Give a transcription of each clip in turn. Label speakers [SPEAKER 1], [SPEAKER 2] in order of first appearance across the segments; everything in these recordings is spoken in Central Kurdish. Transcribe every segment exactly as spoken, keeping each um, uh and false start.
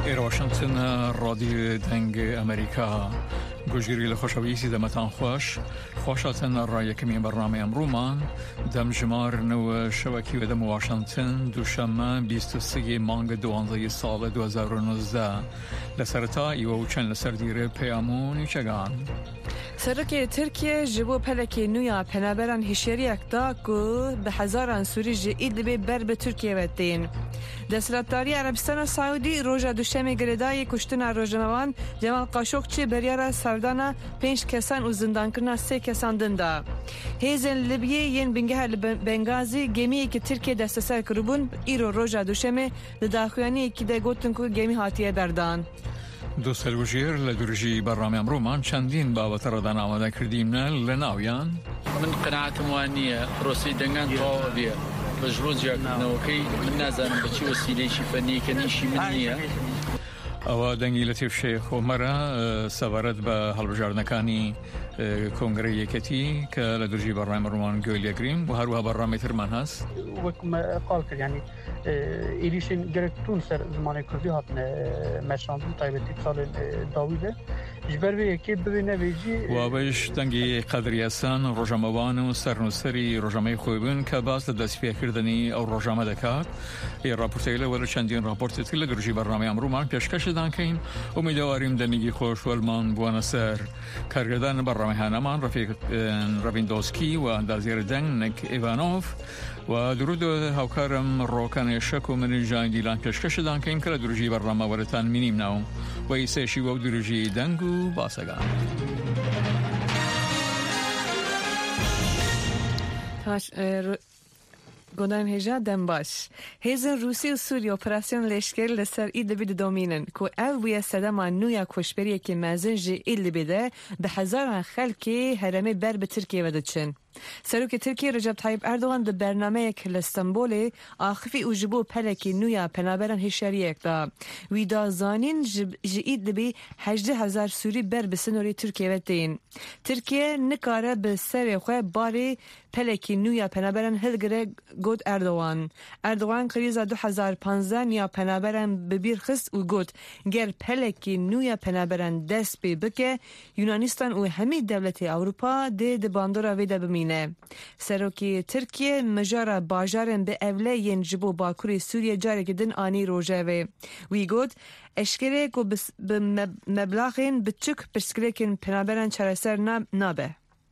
[SPEAKER 1] إیر واشنگتن رادیو دنگ امریکا گوشگیری لخوشویسی دمتان خوش خوشاتن را یکمی برنامه امرومان دم جمار نو شبکی و دم واشنگتن دوشنبه بیست و سه مانگ دوانزه سال دو هزار و نوزده لسرتا ایو چند لسر دیره پیامون چگان
[SPEAKER 2] سرک ترکیه جبو پلکی نویا پنابران هشیری اکتا که به هزاران سوری جئید به بر به ترکیه ودین. دستلاتاری عربستان سعودی روژا دوشنبه گردای کشتن روژنوان جمال قاشقچی بریار سردانا پنج کسان و زندان کرنا سه کسان دندا. هیزن لیبیه ین بنگه بنگازی گمی که ترکیه دست سر کربون ایرو روژا دوشنبه داخویانی که ده گوتن که گمی هاتیه بردان.
[SPEAKER 1] دو سلوجیر لدرجی برنامه امرومان چندین بابت را دان آماده کردیم نه لناویان
[SPEAKER 3] من قناعت موانیه روسی دنگان طاویه بجروز یک نوکی من نزنم بچی وسیله شفنی کنیشی من نیه
[SPEAKER 1] او دنگی لطیف شیخ و مرا سوارد به هلبجارنکانی کنگره یکتی که لدرجی برنامه امرومان گویل گریم و هر وها برنامه ترمان هست
[SPEAKER 4] وكما قال كر يعني إليشين جرتون سر زمان كردي هاتنا مشاندن طيبتي صال داويده جبر به کی ببینه بیجی
[SPEAKER 1] و بهش دنگی قدریسان رجاموان و سرنوسری رجامه خوبن که باز دستپیه کردنی او رجامه دکات یه راپورتیله ولی چندین راپورتی تیله درجی برنامه امرومان پیشکش دان کین امیدواریم دمیگی خوش ولمان بوانا سر کارگردان برنامه هنمان رفیق راویندوسکی و اندازیر دنگ نک ایوانوف و درود هاوکارم روکان شک و من جان دیلان پیشکش دان کین که درجی برنامه ورتان مینیم ناو و ایسشی و درجی دنگو باسگان
[SPEAKER 2] تاش گودان هجا دم باش هیزن روسی و سوریه اپراسیون لشکر لسر ایل بید دومینن که او ویا صدما نویا کشبریه که مازن جی ایل بیده به هزاران خلکی هرمه بر به ترکیه ودچن سروک ترکیه رجب طیب اردوغان ده برنامه که لستنبول آخفی او جبو پلکی نویا پنابران هشاری اکتا ویدا زانین جئید لبی هجده هزار سوری بر بسنوری ترکیه ودین ترکیه نکاره به سر خواه باری پلکی نویا پنابران هلگره گود اردوغان اردوغان قریزا دو هزار پانزده نیا پنابران ببیر خست و گود گر پلکی نویا پنابران دست بی بکه یونانستان و همی دولت اروپا ده ده باندورا ویده بمینه سروکی ترکیه مجارا باجارن به اوله ین جبو باکوری سوریه جاره گدن آنی روژه وی گود اشکره که به مبلغین بچک پرسکرکن پنابران چرسر نابه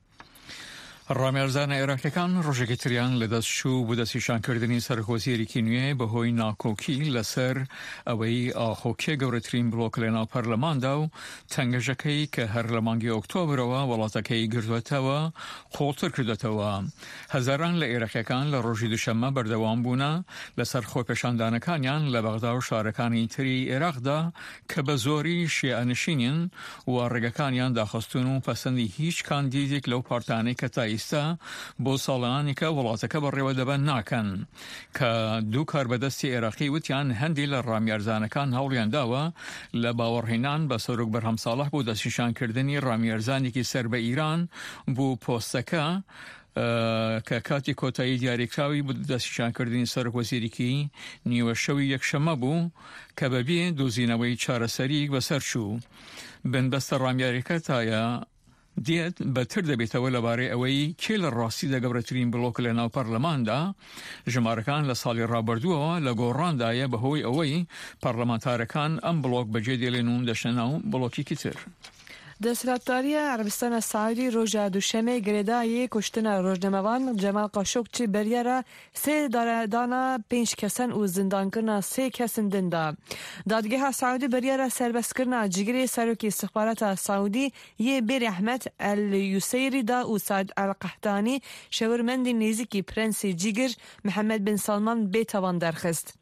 [SPEAKER 1] رامیرزان عراقیان روزی تریان لدست شو بودسیشان کردنی سرخوزی کنیه به هوی ناکوکی لسر اوی آخوکی گورترین بلوک لنا پارلمان داو تنگجکی که هر لمانگی اکتبر و ولاتکی گردوته و خالتر کردوته و هزاران لعراقیان لروزی دوشنبه بردوام بونا لسر خوپشان دانکانیان لبغدا و شارکانی تری عراق دا که به زوری شیعه نشینین و رگکانیان داخستون و پسندی هیچ کاندیدیک لو پارتانی که تایست بو سالانی که ولاتک بر رو دبن ناکن که دو کار بدستی عراقی وتیان هندی لرامیارزانکان هولیان داوا لباورهینان بسروک برهم صالح بود دستشان کردنی رامیارزانی که سر به ایران بو پوستکا که کاتی کوتایی دیاری کراوی بود دستشان کردنی سرک وزیری که نیوشوی یک شما بو که ببی دوزینوی چار سریک بسر شو بنبست رامیاریکا تایا دیت بتر دبیت اول باره اوی کل راسی دا گورترین بلوک لنا پارلمان دا جمارکان لسالی رابردو لگوران دایه به هوی اوی پارلمانتارکان ام بلوک بجدی لنون دشناو بلوکی کتر
[SPEAKER 2] دستلاتاری عربستان سعودی روژا دوشنبه گردای کشتن روزنامه‌وان جمال قاشقچی بریاره سه دانا پنج کسان و زندان کرنا سه کسان دندا دادگاه سعودی بریاره سربست کرنا جگری سروکی استخبارات سعودی یه بیر احمد الیوسیری دا و سعد القحطانی شورمند نزدیکی پرنس جگر محمد بن سلمان بیتوان درخست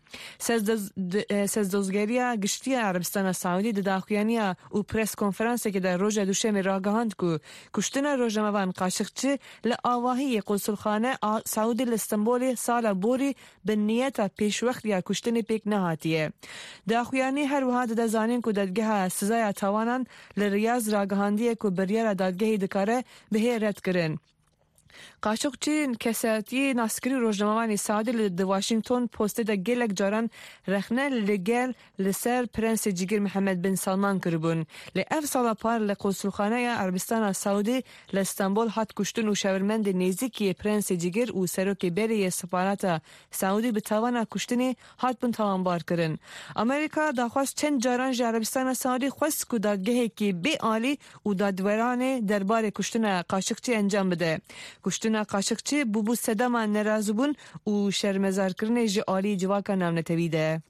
[SPEAKER 2] سزدوزگریا گشتی عربستان سعودی در داخویانیا و پرس کنفرانسی که در روز دوشنبه راگهاند که کشتن روزنامه‌وان قاشقچی لآواهی قنصلخانه سعودی لستنبول سال بوری به نیت پیشوقت یا کشتن پیک نهاتیه داخویانی هر وحد در زانین که دادگاه سزای تاوانان لریاض راگهاندیه که بریار دادگاهی دکاره به رد کرن قاشقچی کساتی ناسکری روزنامه‌وانی سعودی ل واشنگتن پست د گلک جاران رخنه لگل لسر پرنس جیگر محمد بن سلمان کربون ل اف سال پار ل قنصلخانه عربستان سعودی ل استانبول هات کشتن و شاورمند نزدیکی پرنس جیگر و سروک بری سفارت سعودی به توان کشتن هات بن توانبار کردن. امریکا داخواست چند جاران عربستان سعودی خواست که دادگاهی که بی عالی و دادورانه درباره کشتن قاشقچی انجام بده. کشتن قاشقچی بوبو صدام ناراض بون و شرمزار کردن ژ عالی جواکا نام نتویده.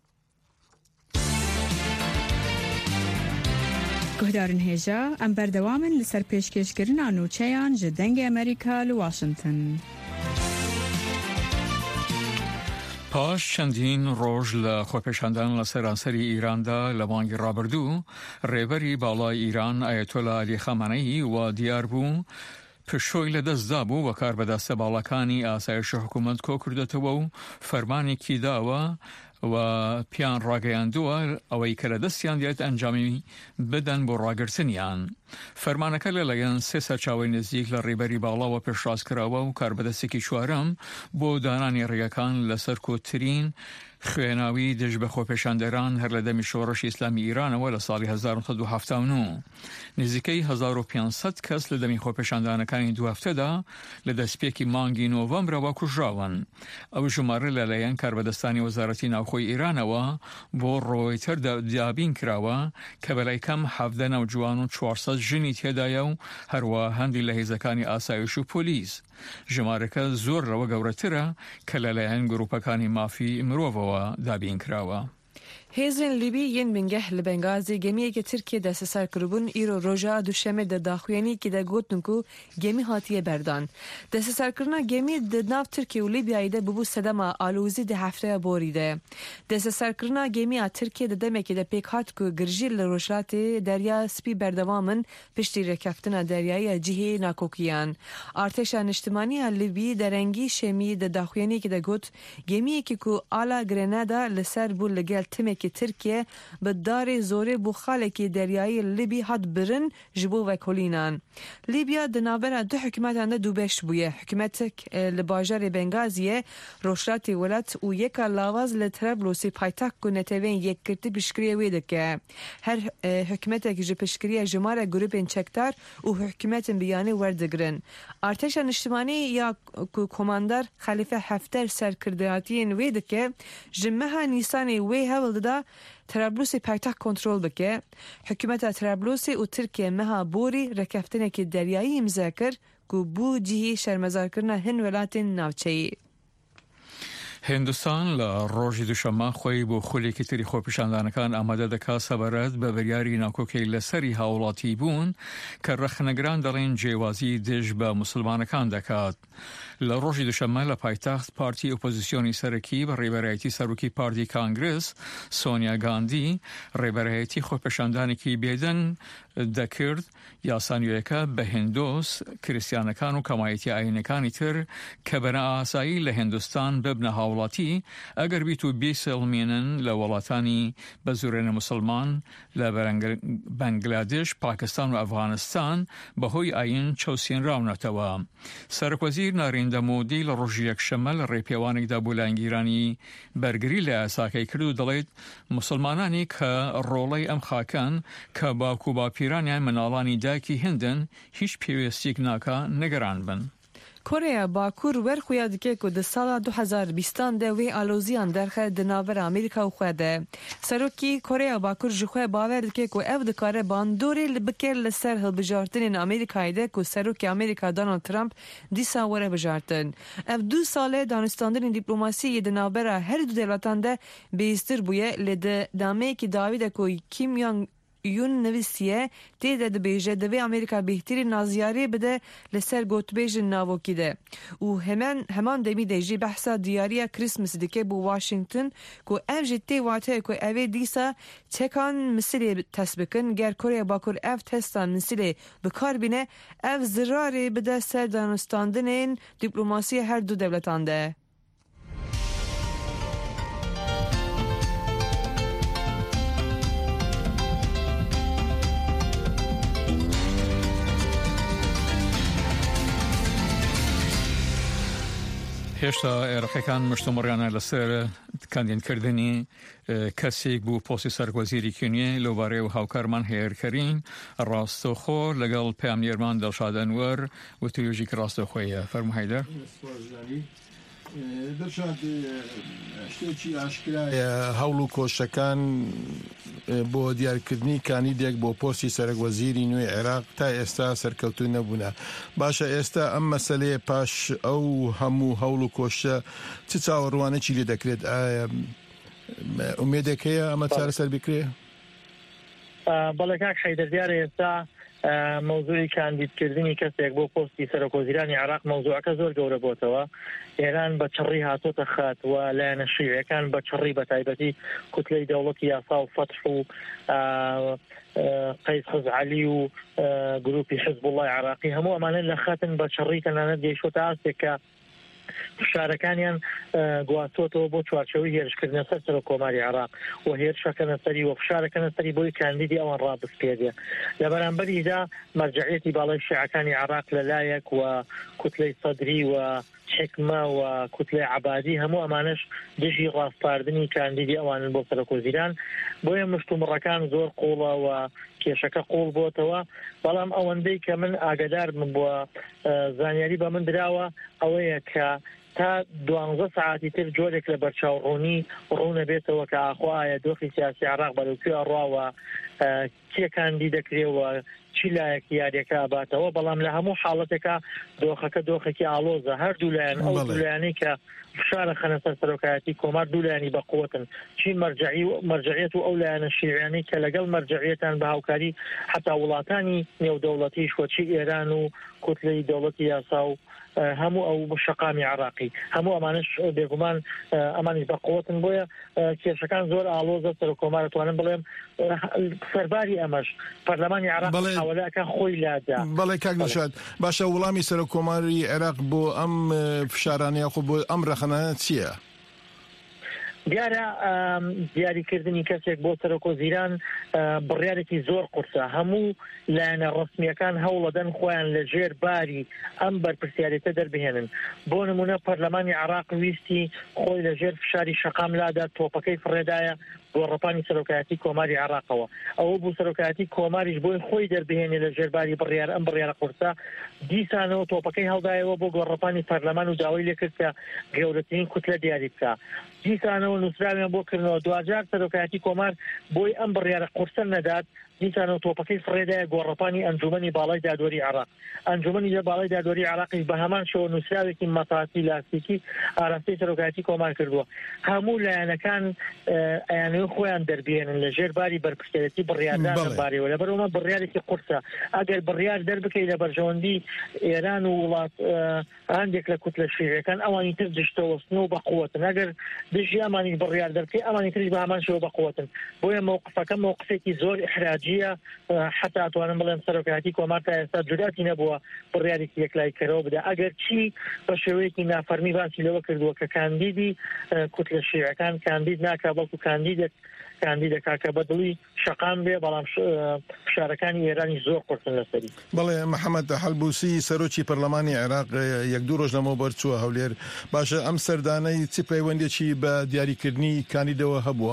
[SPEAKER 5] گهدارن هجا ام بردوامن لسر پیشکشکرین آنوچهان جدنگ امریکا لواشنطن.
[SPEAKER 1] پاش چندین روز لخوپشاندن لسرانسری ایران دا لوانگ رابردو ریبری بالای ایران آیت الله علی خامنه‌ای و دیار بو پشوی لدست دابو و کار به دست بالاکانی آسایش حکومت کو کردتو و فرمانی کی داوا و پیان راگیاندو اوی که لدستیان دیت انجامی بدن بو راگرتنیان. فرمانکه للیان سه سرچاوی نزدیک لریبری بالا و پشراز کراوا و کار به دستی که شوارم بو دانانی ریاکان لسر کوترین خوێناوی دژ بە خۆپێشاندەران هەر لە دەمی شۆڕەشی ئیسلامی ایرانەوە لە ساڵی هەزار و نۆ سەد و هەفتاد و نۆ نزیکەی هەزار و پێنج سەد کەس لە دەمی خۆپێشاندانەکانی دو هەفتەدا لە دەستپێکی مانگی نۆڤەمبرەوە کوژراون. ئەو ژمارە لەلایەن کاربەدەستانی وەزارەتی ناوخۆی ئیرانەوە بۆ ڕۆیتەر دابین کراوە کە بەلای کەم حەڤدە نەوجوان و چوارسەد ژنی تێدایە و هەروە هەندی لە هێزەکانی ئاسایش و پۆلیس. ژمارەکە زۆر لەوە گەورەترە کە لەلایەن گروپەکانی مافی مرۆڤەوە دابین کراوە.
[SPEAKER 2] هیزن لیبی ین بنگه لبنگازی گمیه که ترکیه دست سر کربون ایرو روژا دوشمه ده داخوینی که ده گوتن کو گمی هاتیه بردان. دست سر کرنا گمی ده ناو ترکیه و لیبیایی ده ببو صدام آلوزی ده هفته بوریده. دست سر کرنا گمی ترکیه ده دمه که ده پیک هات کو گرجی لروشلات دریا سپی بردوامن پشتی رکفتن دریایی جهه ناکوکیان. ارتش اجتماعی لیبی درنگی شمی ده داخوینی که ده گوت گمیه که کو آلا گرنادا لسر بول لگل تمه که ترکیه به دار زوره بو خالکی دریایی لیبی هات برن جبو و کلینان. لیبیا دنابر دو حکومت انده دو بش بویه. حکومت لباجر بنگازیه روشلاتی ولت و یکا لاواز لطرابلوسی پایتاک کو نتوین یک کرتی پشکریه ویده که هر حکومت که جه پشکریه جماره گروپین چکتار و حکومت بیانی وردگرن. ارتش اجتماعی یا کماندر خلیفه هفتر سرکردهاتین ویده که جمعه نیسانی وی هول دا طرابلس پایتخت کنترل بکه. حکومت طرابلس و ترکیه مها بوری رکفتنه که دریایی مذاکر کو بو جهی شرمزار کرنا هن ولاتین ناوچهی.
[SPEAKER 1] هندوستان لروژی دوشەممە خۆی بۆ خولێکی تری خۆپیشاندانەکان ئامادە دەکات سەبارەت بە بەریاری ناکۆکەی لەسەری هاوڵاتی بوون کە ڕەخنەگران دەڵێن جێوازی دژ بە موسڵمانەکان دەکات. لە ڕۆژی دوشەممە لە پایتەخت پارتی ئۆپۆزیسیۆنی سەرەکی بە ڕێبەرایەتی سەرۆکی پارتی کانگرس سۆنیا گاندی ڕێبەرایەتی خۆپیشاندانێکی بێدەنگ دەکرد یاسانیوەکە بە هندۆس کریستیانەکان و کەمایەتی ئاینەکانی تر کە بەنە ئاسایی لە هندوستان ببنە هاوڵاتی ئەگەر بیت و بیسەڵمێنن لە وڵاتانی بە زورێنە موسڵمان لە بەنگلادێش، پاکستان و ئەفغانستان بەهۆی ئاین چەوسێنراونەتەوە. سەرۆکوەزیر نارێندە مۆدی لە ڕۆژی یەکشەممە لە ڕێپێوانێکدا بۆ لایەنگیرانی بەرگری لە یاساکەی کرد و دەڵێت موسڵمانانی کە ڕۆڵەی ئەم خاکەن کە باوکو باپیرانیان مناڵانی دایکی هندن هیچ پێویستێک ناکە نەگەران بن.
[SPEAKER 2] کره باکور ورخویا دکه که ده سال دو هزار و بیست ده وی آلوزیان درخه دنابر امریکا و خوده. سروکی کره باکور جخواه باور دکه که اف دکاره باندوری لبکر لسر هل بجارتن امریکای ده که سروکی امریکا دونالد ترامپ دیسا وره بجارتن. اف دو ساله دانستاندن دیپلوماسی دنابر هر دو دلاتان ده بیستر بویه لده دامه که داویده که کیم یانگ یون نویسیه تیده ده بیجه دوی امریکا بهتری نازیاری بده لسر گوتبیج ناوکی ده و همان همان دمی دیجی بحثا دیاری کریسمس دکه بو واشنگتن که اف جتی واته که اوی دیسا چکان مسئله تسبکن گر کره باکر اف تستان مسئله بکار بینه اف زراری بده سر دانستاندن دیپلوماسی هر دو دولتان ده.
[SPEAKER 1] هێشتا عێراقیەکان مشتومڕیانە لەسەر کاندینکردنی کەسێک بوو پۆستی سەرۆکوەزیرێکی نوێ لەوبارەی و هاوکارمان هێرکەرین ڕاستەوخۆ لەگەڵ پامنیێرمان دڵشاد ئەنوەر و توێژێکی ڕاستەوخۆیە. فەرموو حەیدەر.
[SPEAKER 6] دڵشاد شتێکی ئاشکرایە هەوڵ و کۆشەکان بۆ دیارکردنی کاندیدێک بۆ پۆستی سەرۆکوەزیری نوێ عێراق تا ئێستا سەرکەوتوو نەبوونە. باشە ئێستا ئەم مەسەلەیە پاش ئەو هەموو هەوڵ و کۆشە چ چاوەڕوانێکی لێ دەکرێت؟ ئایا ئومێدێک هەیە ئەمە چارەسەر بکرێ؟
[SPEAKER 7] بەڵێ کاک حەیدەر دیارە ئێستا مەوزوعی کاندیدکردنی کەسێک بۆ پۆستی سەرۆکوەزیرانی عێراق مەوزوعەکە زۆر گەورە بۆتەوە. ئێران بە چڕی هاتۆتە خات و لایەنە شیوعیەکان بە چڕی بە تایبەتی کوتلەی دەوڵەتی یاسا و فەتح و قەیس خزعەلی و گروپی حزب الله عراقی هەموو ئەمانە لە خاتن بە چڕی تەنانەت گەیشتۆتە ئاستێک کە فشارەکانیان گواستوتەوە بۆ چوارچەوەی هێرشکردنە سەر سەرۆکۆماری عێراق و هێرشەکەنە سەری و فشارەکەنە سەری بۆی کاندیدی ئەوان ڕابستێدێ. لە بەرامبەریدا مەرجعیەتی باڵای شیعەکانی عێراق لەلایەک و کوتلەی سەدری و حکمە و کوتلەی عەبادی هەموو ئەمانش دژی ڕاستپاردنی کاندیدی ئەوانن بۆ سەرۆکوەزیران. بۆیە مشتومڕەکان زۆر قوڵە و کێشەکە قوڵ بۆتەوە. بەڵام ئەوەندەی کە من ئاگادار من بووە زانیاری بە من دراوە ئەوەیە کە تا دوانزە ساعتی تر جۆرێک لە بەرچاوڕوونی ڕوونە بێتەوە کە ئاخوایە دۆخی سیاسی عێراق بەرەوکوێ ڕاوە کێ کاندید دەکرێەوە چی لایەک یاریەکە ئاباتەوە. بەڵام لە هەموو حاڵەتێکە دۆخەکە دۆخێکی ئالۆزە هەردوو لایەن ئەو دوولایەنەی کە فشارە خەنە سەر سەرۆکایەتی کۆمار دوولایانی بەقوتن چی مەرجعی و مەرجعیەت و ئەو لایەنە شیعیانەی کە لەگەڵ مەرجعیەتان بە هاوکاری حتا وڵاتانی نێودەوڵەتیش وەچی ئێران و کوتلەی دەوڵەتی یاسا و هەموو ئەو شەقامی عراقی هەموو ئەمانش بێگومان ئەمانی بەقوتن. بۆیە کێشەکان زۆر ئالۆزە سەرۆکۆمارەتوانن بڵێم سەرباری ئەمەش پەرلەمانی عێراق حاوەلەکە خۆی لادا.
[SPEAKER 6] بەڵێ کاک دڵشاد باشە وەڵامی سەرۆکۆماری عێراق بۆ ئەم فشارانەیە خۆ بۆ ئەم ڕەخنانە چییە؟
[SPEAKER 7] دیارە دیاریکردنی کەسێک بۆ سەرۆکوەزیران بڕیارێکی زۆر قورسە. هەموو لایەنە ڕسمیەکان هەوڵەدەن خۆیان لە ژێر باری ئەم بەرپرسیارەتە دەربهێنن. بۆ نمونە پەرلەمانی عێراق ویستی خۆی لە ژێر فشاری شەقام لادا تۆپەکەی فڕێدایە گۆڕەپانی سەرۆکایەتی کۆماری عێراقەوە. ئەوە بوو سەرۆکایەتی کۆماریش بۆی خۆی دەربهێنێ لە ژێرباری بڕیار ئەم بڕیارە قورسە دیسانەوە تۆپەکەی هەڵدایەوە بۆ گۆڕەپانی پەرلەمان و داوای لێکرد کە گەورەترین کوتلە دیاری بکە. دیسانەوە نووسراویان بۆ کردنەوە دوجار سەرۆکایەتی کۆمار بۆی ئەم بڕیارە قورسە نەدات دیسانەوە تۆپەکەی فڕێدایە گۆڕەپانی ئەنجومەنی باڵای دادوەری عێراق. ئەنجومەنی باڵای دادوەری عێراقی بە هەمان شێوە نووسراوێکی مەتاسی لاستیکی ئاراستەی سەرۆکایەتی کۆمار کردووە. هەموو لایەنەکان ئەیانەوە خۆیان دەربێنن لە ژێر باری بەرپرسیارەتی بڕیاردان بارەوە. لەبەرەوە بڕیارێکی قورسە ئەگەر بڕیار دەربکەی لە بەرژەوەندی ئێران و وڵات هەندێک لە کوتلە شیعیەکان ئەوانی تر دشتەوەستن و بەقوتن. ئەگەر دژی ئەمانی بڕیار دەربکەی ئەمانی تریش بە هەمان شێوە بەقوتن. بۆیە مووقفەکە مووقفێکی زۆر ئیحراجیە. حتا ئەتوانم بڵێم سەرۆکایەتی کۆمار تا ئێستا جوراتی نەبووە بڕیارێکی یەکلایکەرەوە بدە. ئەگەر چی بە شێوەیەکی نافەرمی باسی لەوە کردووە کە کاندیدی کوتلە شیعیەکان کاندید ناکا بەڵکو کاندیدێک کاندیدەکە کە بەدڵی شەقام بێ بەڵام فشارەکانی ئێرانی زۆر قورسن لەسەری.
[SPEAKER 6] بەڵێ محەممەد حەلبوسی سەرۆکی پەرلەمانی عێراق یەک دوو ڕۆژ لەمەوە بەرچووە هەولێر. باشە ئەم سەردانەی چی پەیوەندێکی بە دیاریکردنی کاندیدەوە هەبووە؟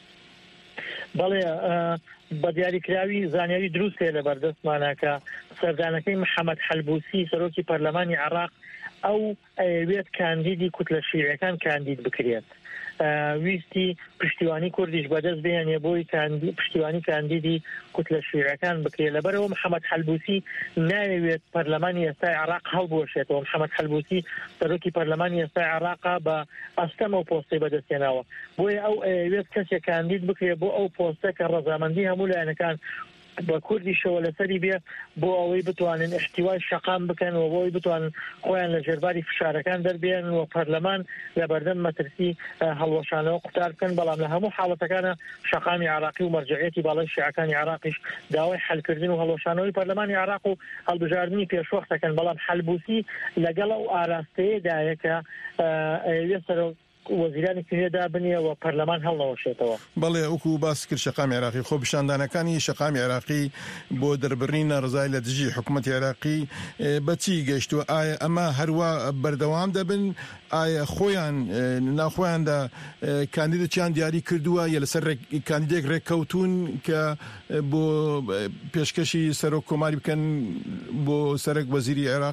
[SPEAKER 7] بەڵێ بە دیاریکراوی زانیاری دروستێ لە بەردەستمانەکە سەردانەکەی محەممەد حەلبوسی سەرۆکی پەرلەمانی عێراق ئەو ئەوێت کاندیدی کوتلە شیعیەکان کاندید بکرێت. ویستی پشتیوانی کوردیش بەدەست بێنێ بۆی پشتیوانی کاندیدی کوتلە شیعیەکان بکرێت. لەبەرەوە محەممەد حەلبوسی ناوێت پەرلەمانی ئێستای عێراق هەڵبوەشێتەوە. محەممەد حەلبوسی سەرۆکی پەرلەمانی ئێستای عێراقا بە ئەستەم ئەو پۆستی بەدەستێناوە. بۆیە ئەو ئەوێت کەسێک کاندید بکرێت بۆ ئەو پۆستە کە ڕەزامەندی هەموو لایەنەکان بە کوردیشەوە لەسەری بێ بۆ ئەوەی بتوانن احتیوای شەقام بکەن و بۆی بتوانن خۆیان لە ژێرباری فشارەکان دەربێن و پەرلەمان لە بەردەم مەترسی هەڵوەشانەوە قوتار بکەن. بەڵام لە هەموو حاڵەتەکانە شەقامی عێراقی و مەرجعیەتی باڵای شیعەکانی عێراقیش داوای حەلکردن و هەڵوەشانەوەی پەرلەمانی عێراق و هەڵبژاردننی پێشوەختەکەن. بەڵام حەلبوسی لەگەڵ ئەو ئاراستەیەدایە کە ئەوێ سەر وەزیرانی کنێدا بنێ و پەرلەمان هەڵنەوەشێتەوە.
[SPEAKER 6] بەڵێ وەکو باس کرد شەقامی عێراقی خۆ پیشاندانەکانی شەقامی عێراقی بۆ دەربڕینە ڕزای لە دژی حکوومەتی عێراقی بەچی گەشتووە؟ ئایا ئەمە هەروە بەردەوام دەبن؟ ئایا خۆیان ناخۆیاندا کاندیدێکیان دیاری کردووە یا لەسەر کاندیدێک ڕێککەوتون کە بۆ پێشکەشی سەرۆک کۆماری بکەن بۆ سەرۆک وەزیری عێراق؟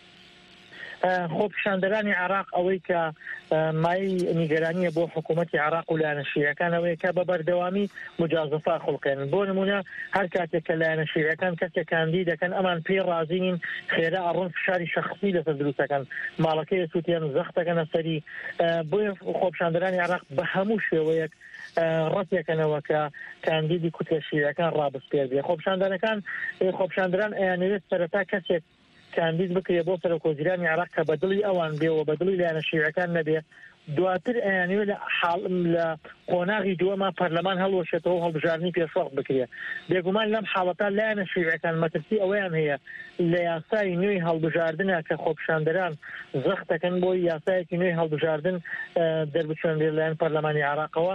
[SPEAKER 7] خۆ پیشاندەرانی عێراق ئەوەی کە مای نیگەرانیە بۆ حکوومەتی عێراق و لایەنە شیعیەکان ئەوەیە کە بە بەردەوامی مجازفە خوڵقێن. بۆ نمونە هەر کاتێک کە لایەنە شیعیەکان کەسێک کاندید دەکەن ئەمان پێی ڕازی نین خێرا ئەڕۆن فشاری شەخصی لەسەر دروستەکەن، ماڵەکەی سووتیان زەختەکەنە سەری. بۆیە خۆ پیشاندەرانی عێراق بە هەموو شێوەیەک ڕەتێکەنەوە کە کاندیدی کوتە شیعیەکان ڕابستێ بێ. خۆ پیشاندەرەکان خۆ پیشاندەران ئەیانەوێت سەرەتا کەسێک کاندید بکرێ بۆ سەرۆکۆزیرانی عێراق کە بەدڵی ئەوان بێەوە بەدڵی لایەنە شیعیەکان نەبێ، دواتر ئەیانەوێت لە قۆناغی دووەما پەرلەمان هەڵوەشێتەوە و هەڵبژارنی پێشوەق بکرێ. بێگومان لەم حاڵەتە لایەنە شیعیەکان مەترسی ئەوەیان هەیە لە یاسای نوێی هەڵبژاردنە کە خۆپیشاندەران زەختەکەن بۆی یاسایەکی نوێی هەڵبژاردن دەربچێنرێت لایەن پەرلەمانی عێراقەوە،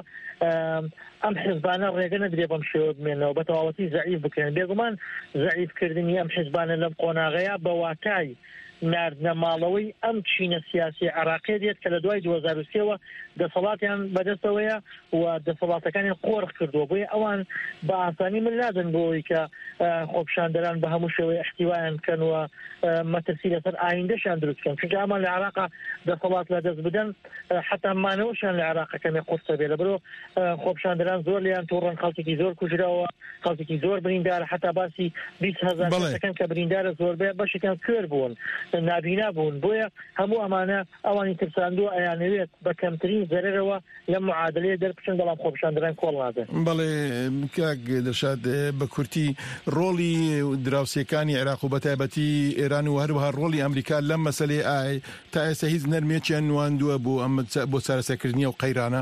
[SPEAKER 7] ئەم حیزبانە ڕێگە نەدرێ بەم شێوە بمێنەوە بە تەواوەتی زەعیف بکرێن. بێگومان زەعیفکردنی ئەم حیزبانە لەم قۆناغەیە بە واتای ناردنە ماڵەوەی ئەم چینە سیاسی عێراقی دێت کە لە دوای دوو هەزار و سێەوە دەسەڵاتیان بەدەستەوەیە و دەسەڵاتەکانیان قۆڕخ کردووە. بۆیە ئەوان بە ئاسانی من نادەن بۆەوەی کە خۆپیشاندەران بە هەموو شێوەی احتیوایان بکەن و مەترسی لەسەر ئایندەشان دروست بکەن، چونکە ئەمان لە عێراقا دەسەڵات لە دەست بدەن حتا مانەوەشان لە عێراق کەمێ قورسە بێ. لەبەرەوە خۆپیشاندەران زۆر لیان تووڕەن، خەڵکێکی زۆر کوژراوە، خەڵکێکی زۆر بریندارە، حتا باسی بیست هەزار کەسەکەن کە بریندارە زۆربەیە بەشێکیان کوێر بوون، نابینا بوون. بۆیە هەموو ئەمانە ئەوانی ترساندووە ئەیانەوێت بە کەمترین زەرەرەوە لە معادلەیە دەربچن، بەڵام خۆپیشاندەران کۆڵ نادەن.
[SPEAKER 6] بەڵێ کاک دەرشاد بە کورتی ڕۆڵی دراوسەکانی عێراق و بەتایبەتی ئێران و هەروەها ڕۆڵی ئەمریکا لەم مەسەلەی ئای تا ئێستا هیچ نەرمێکیان نواندووە بۆ ئەم بۆ چارەسەرکردنی و قەیرانە؟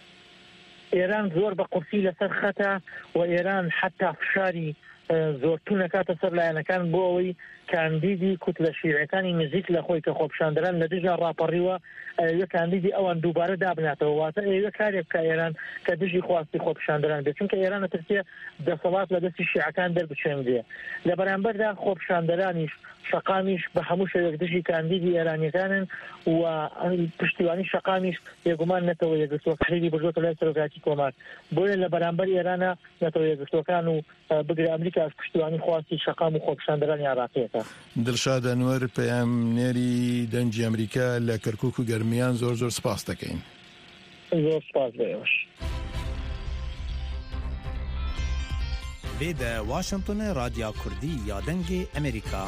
[SPEAKER 7] ئێران زۆر بە قورسی لەسەر خەتە و ئێران حتا فشاری زۆرتون نەکاتە سەر لایەنەکان بۆ ئەوەی کاندیدی کوتلە شیعیەکانی نزیک لە خۆی کە خۆپیشاندەران لە دژیان ڕاپەڕیوە ئەوێ کاندیدی ئەوان دووبارە دابناتەوە، واتە ئەوێ کارێک بکە ئێران کە دژی خواستی خۆپیشاندەران بێت، چونکە ئێران نەترسێ دەسەڵات لە دەستی شیعەکان دەربچێنرێ. لە بەرامبەردا خۆپیشاندەرانیش شەقامیش بە هەموو شێوەیەک دژی کاندیدی ئێرانیەکانن و پشتیوانی شەقامیش بێگومان نەتەوە یەکگرتووە تحریری بردووەتە لای سەرۆکاتی کۆمار. بۆیە لە بەرامبەر ئێرانە نەتەوە یەکگرتووەکان و بگرە ئەمریکاش پشتیوانی خواستی شەقام و خۆپیشاندەرانی عێراقیەکە.
[SPEAKER 6] دڵشاد ئەنوەر پەیامنێری دەنگی ئەمریکا لە کەرکووک و گەرمیان زۆر زۆر سپاس دەکەین.
[SPEAKER 7] زۆر سپاس بەێوەش.
[SPEAKER 8] بێدە واشنگتن رادیا کوردی یا دەنگی ئەمریکا.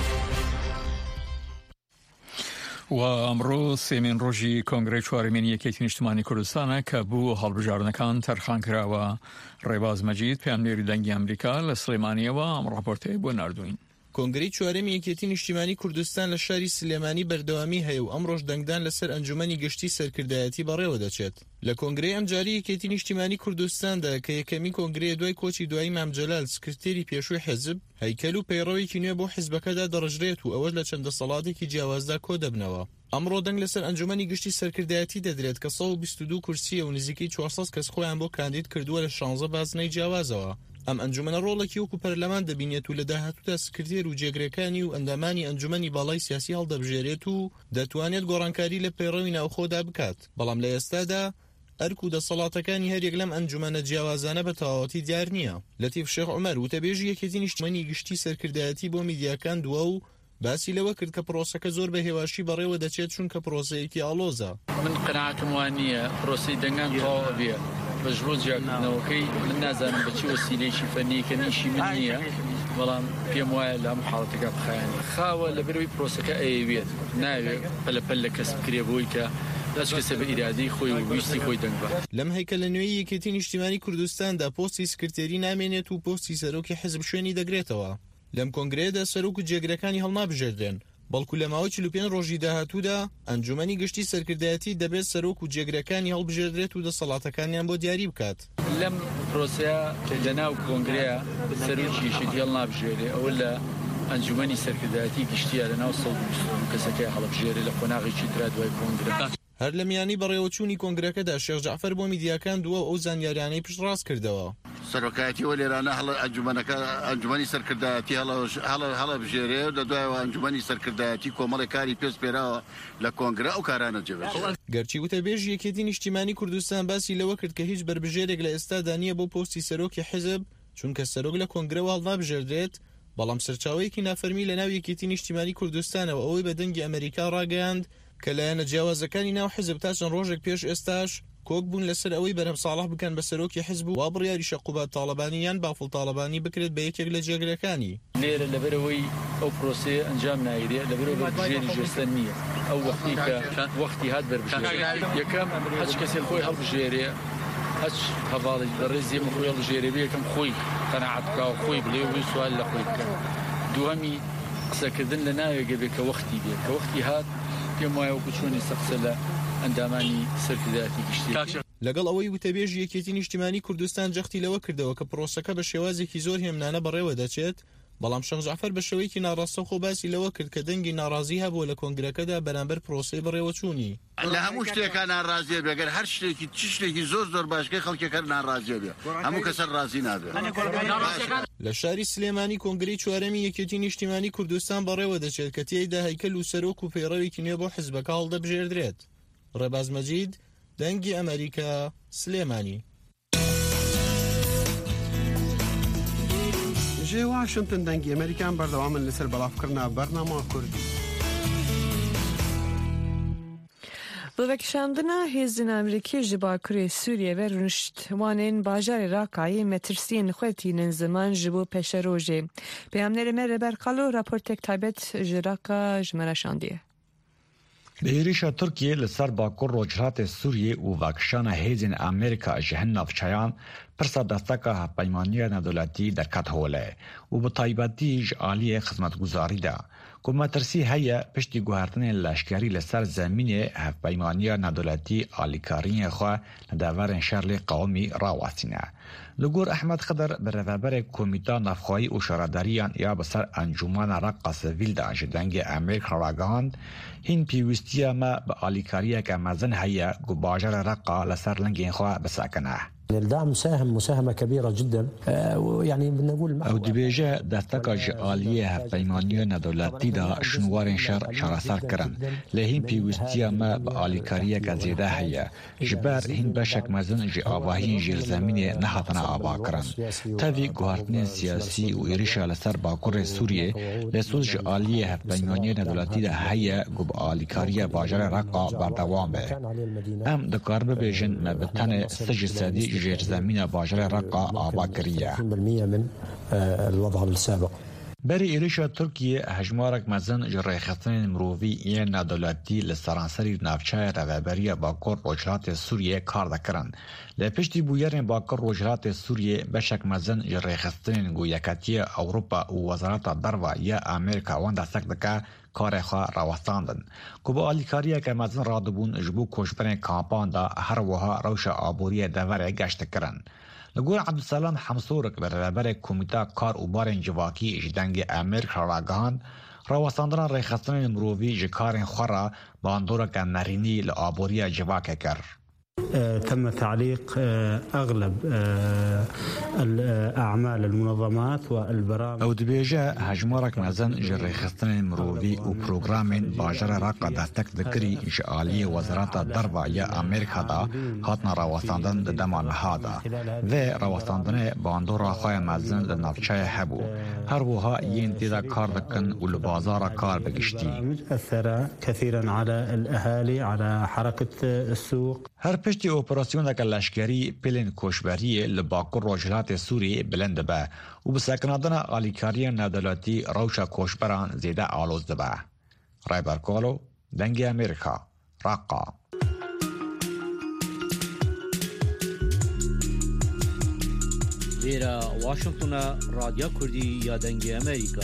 [SPEAKER 1] و ئەمڕۆ سێمین ڕۆژی کۆنگرەی چوارەمینی یەکێتی نیشتمانی کوردستانە کە بوو هەڵبژاردنەکان تەرخان کراوە. ڕێباز مەجید پەیامنێری دەنگی ئەمریکا لە سلێمانیەوە ئەم ڕاپۆرتەیە بۆ ناردوین.
[SPEAKER 9] کۆنگرەی چوارەمی یەکێتی نیشتیمانی کوردستان لە شاری سلێمانی بەردەوامی هەیە و ئەم ڕۆژ دەنگدان لەسەر ئەنجومەنی گشتی سەرکردایەتی بەڕێوە دەچێت. لە کۆنگرەی ئەمجاری یەکێتی نیشتیمانی کوردستاندا کە یەکەمی کۆنگرەیە دوای کۆچی دوایی مام جەلال سکرتێری پێشووی حیزب هەیکەل و پەیڕەوێکی نوێ بۆ حیزبەکەدا دەڕژرێت و ئەوە لە چەندە سەڵاتێکی جیاوازدا کۆ دەبنەوە. ئەمڕۆ دەنگ لەسەر ئەنجومەنی گشتی سەرکردایەتی دەدرێت کە سەد و بیست و دوو کورسیە و نزیکەی چوارسەد کەس خۆیان بۆ کاندید کردووە لە شانزە بازنەی جیاوازەوە. ئەم ئەنجومەنە ڕۆڵێکی وەکو پەرلەمان دەبینێت و لە داهاتوودا سکرتێر و جێگرەکانی و ئەندامانی ئەنجومەنی باڵای سیاسی هەڵدەبژێرێت و دەتوانێت گۆڕانکاری لە پەیڕەوی ناوخۆدا بکات. بەڵام لە ئێستادا ئەرک و دەسەڵاتەکانی هەرێک لەم ئەنجومەنە جیاوازانە بە تەواوەتی دیار نییە. لەتیف شێخ عومەر وتەبێژی یەکێتی نیشتیمانی گشتی سەرکردایەتی بۆ میدیاکان دووە و باسی لەوە کرد کە پرۆسەکە زۆر بە هێواشی بەڕێوە دەچێت چونکە پرۆسەیەکی ئاڵۆزە.
[SPEAKER 3] من قەناعەتم وان نییە پرۆسەی دەنگان تەواو بێ بە ژڕۆجیاکردنەوەکەی من نازانم بەچی وەسیلەیەکی فەنیکە نیشی من نییە، بەڵام پێم وایە لە هەموو حاڵەتەکە بخایەنی خاوە لە بەرەوەی پرۆسەکە ئەیەوێت ناوێت پەلەپەل لە کەس بکرێ بۆی کە دەست کەسە بە ئیرادەی خۆی و ویستی خۆی دەنگ بە.
[SPEAKER 9] لەم هەیکەلە نوێی یەکێتی نیشتیمانی کوردستاندا پۆستی سکرتێری نامێنێت و پۆستی سەرۆکی حیزب شوێنی دەگرێتەوە. لەم کۆنگرەیەدا سەرۆک و جێگرەکانی هەڵنابژێردرێن، بەڵکو لە ماوەی چل و پێنج ڕۆژی داهاتوودا ئەنجومەنی گشتی سەرکردایەتی دەبێت سەرۆک و جێگرەکانی هەڵبژێردرێت و دەسەڵاتەکانیان بۆ دیاری بکات.
[SPEAKER 3] لەم پرۆسەیە لەناو کۆنگرەیە سەرۆکیشی هەڵنابژێرێ ئەوە لە ئەنجومەنی سەرکردایەتی گشتیە لەناو سەد و بیست کەسەکەی هەڵبژێرێ لە قۆناغێکی ترا دوای کۆنگرە.
[SPEAKER 9] هەر لە میانی بەڕێوەچوونی کۆنگرەکەدا شێخ جەعفەر بۆ میدیاکان دووە ئەو زانیاریانەی پشتڕاست کردەوە.
[SPEAKER 10] سەرۆکایەتی وە لێرانە هەڵە ئەنجومەنەکە ئەنجومەنی سەرکردایەتی هەڵە بژێرێ و لەدوایەوە ئەنجومەنی سەرکردایەتی کۆمەڵی کاری پێش پێراوە لە کۆنگرە ئەو کارانە جێبەجێ.
[SPEAKER 9] گەرچی وتەبێژ یەکێتی نیشتیمانی کوردستان باسی لەوە کرد کە هیچ بربژێرێک لە ئێستادا نییە بۆ پۆستی سەرۆکی حیزب چونکە سەرۆک لە کۆنگرەوە هەڵنابژێردرێت، بەڵام سەرچاوەیەکی نافەرمی لە ناو یەکێتی نیشتیمانی کوردستانەوە ئەوەی بە دەنگی ئەمریکا ڕاگەیاند کە لایەنە جیاوازەکانی ناو حیزب تا چەند ڕۆژێک پێش ئێستاش کۆک بوون لەسەر ئەوەی بەرهەم ساڵح بکەن بە سەرۆکی حیزب و وا بڕیاری شەقوبات تاڵەبانی یان بافڵ تاڵەبانی بکرێت بە یەکێک لە جێگرەکانی.
[SPEAKER 3] لێرە لەبەرەوەی ئەو پرۆسێ ئەنجام نایرێت لەبەرەوەی بەربژێری ژێستە نییە. ئەو وەختی کە وەختی هات بەربژێری یەکەم هەچ کەسێک خۆی هەڵبژێرێ هەچ هەواڵی بەڕێزی خۆی هەڵبژێرێ بێ یەکەم خۆی قەناعەت بکا و خۆی بڵێ و سوال لە خۆی بکە. دووەمی قسەکردن لە ناوێگە بێت کە وەختی بێت کە وەختی هات پێم وایە وەکو چۆنی سەقسە لە ئەندامانی سەرکردایەتی گشتی.
[SPEAKER 9] لەگەڵ ئەوەی وتەبێژ یەکێتی نیشتیمانی کوردستان جەختی لەوە کردەوە کە پرۆسەکە بە شێوازێکی زۆر هێمنانە بەڕێوە دەچێت، بەڵام شێخ جەعفەر بە شێوەیەکی ناڕاستە خۆ باسی لەوە کرد کە دەنگی ناڕازی هەبووە لە کۆنگرەکەدا بەرامبەر پرۆسەی بەڕێوەچوونی.
[SPEAKER 10] لە هەموو شتێکە ناڕازیە بێگەر هەر شتێکی چ شتێکی زۆر زۆر باشکەی خەڵکێکە ناڕازیە بێ هەموو کەسەر ڕازی نابێت.
[SPEAKER 9] لە شاری سلێمانی کۆنگرەی چوارەمی یەکێتی نیشتیمانی کوردستان بەڕێوە دەچێت کە تیایدا هەیکەل و سەرۆک و پەیڕەوێکی نوێ بۆ حیزبەکە هەڵدەبژێردرێت. ڕێباز مەجید، دەنگی ئەمریکا، سلێمانی.
[SPEAKER 11] جێ واشنتن دەنگی ئەمریکان بەردەوامن لەسەر بەڵافکردنا بەرنامە کوردی.
[SPEAKER 2] بەڤەکشاندنا هێزن ئەمریکی ji Bakurê Sûriyê ve rûniştwanên bajarê Raqayê metirsiyên xwe tînin ziman ji bo peşerojê. Peyamnerê me Reber Qalo raportek taybet ji Raqa ji me re şandiye.
[SPEAKER 12] Li êrişa Tirkiye li ser Bakur Rojhilatê Sûriyê û vekişana hêzên Amerîka ji hin navçeyan pirsa desteka hevpeymaniya nedewletî derket hole û bi taybetî ji aliyê xizmetguzarî de ku metirsî heye piştî guhertinên leşkerî li ser zemînê hevpeymaniya nedewletî alîkariyên xwe li deverên şerlê qewmî rawestîne. Li gor Ehmed Xidr bi rêveberê Komîta Navxwayî û Şaredariyan ya bi ser Encûmena Reqa Sivîl de ji dengê Amerîka ragihand, hîn pêwîstiya me bi alîkariyeke mezin heye ku bajarê Reqa li ser lingên xwe bisekine.
[SPEAKER 13] الدعم ساهم مساهمة كبيرة جدا يعني بنقول
[SPEAKER 12] او دبيجه دستکا ج عالیه هفپیمانی ندولتی دا شنوارین شر شراسر کرن لهین پیوستیا ما با آلیکاریه که زیده هیا جبر هین بشک مزن ج آواهین جیل زمینه نحطنا آبا کرن تاوی گوهرتنین سیاسی و ایریشا لسر باکور سوریه لسوز ج عالیه هفپیمانی ندولتی دا هیا گو با آلیکاریه باجر رقا بردوام به ام دکار ببیجن مبتن سج سادی جير زمينة باجرة رقا آبا كرية
[SPEAKER 13] من الوضع السابق.
[SPEAKER 12] بري إيريشا تركيا هجمارك مزن جرى خطين مروفي إيان دولتي لسرانسري نافشاية رغبرية باكور روجلات سوريا كار دكرن لپشتي بويرين باكور روجلات سوريا بشك مزن جرى خطين گويكاتية أوروبا ووزارات الدروا يا أمريكا واندا سكدكا کار خواه راوستاندن که با آلیکاریه که مزن رادبون جبو کشبرین کامپان دا هر وها روش آبوری دوره گشت کرن. لگور عبدالسلام حمسورک بر ربر کمیتا کار و بارین جواکی جدنگ امریکا راگهان راوستاندن ریخستن مرووی جکارین خورا باندورک نرینی لآبوری جواکه کر.
[SPEAKER 13] تم تعليق أغلب الأعمال المنظمات والبرامج
[SPEAKER 12] أو دبيجة هجمارك مزن جري خستن مروفي و بروغرامين باجر راقا دستك ذكري إشعالية وزارات الضربة يا أمريكا دا هاتنا راوستاندن دمان هادا ذي راوستاندن باندورا خواهي مزن لنافشاية حبو هروها ينتي دا كار دكن و لبازار كار بگشتي
[SPEAKER 13] أثر كثيرا على الأهالي على حركة السوق.
[SPEAKER 12] هر پشتی اپراسیونک لشکری پلن کوشبری لباکور روجلات سوری بلند به و بسکنادن آلیکاری ندولاتی روشا کوشبران زیده آلوز به. رایبر کالو دنگ امریکا راقا.
[SPEAKER 8] لیرا واشنگتن رادیو کردی یا دنگ امریکا.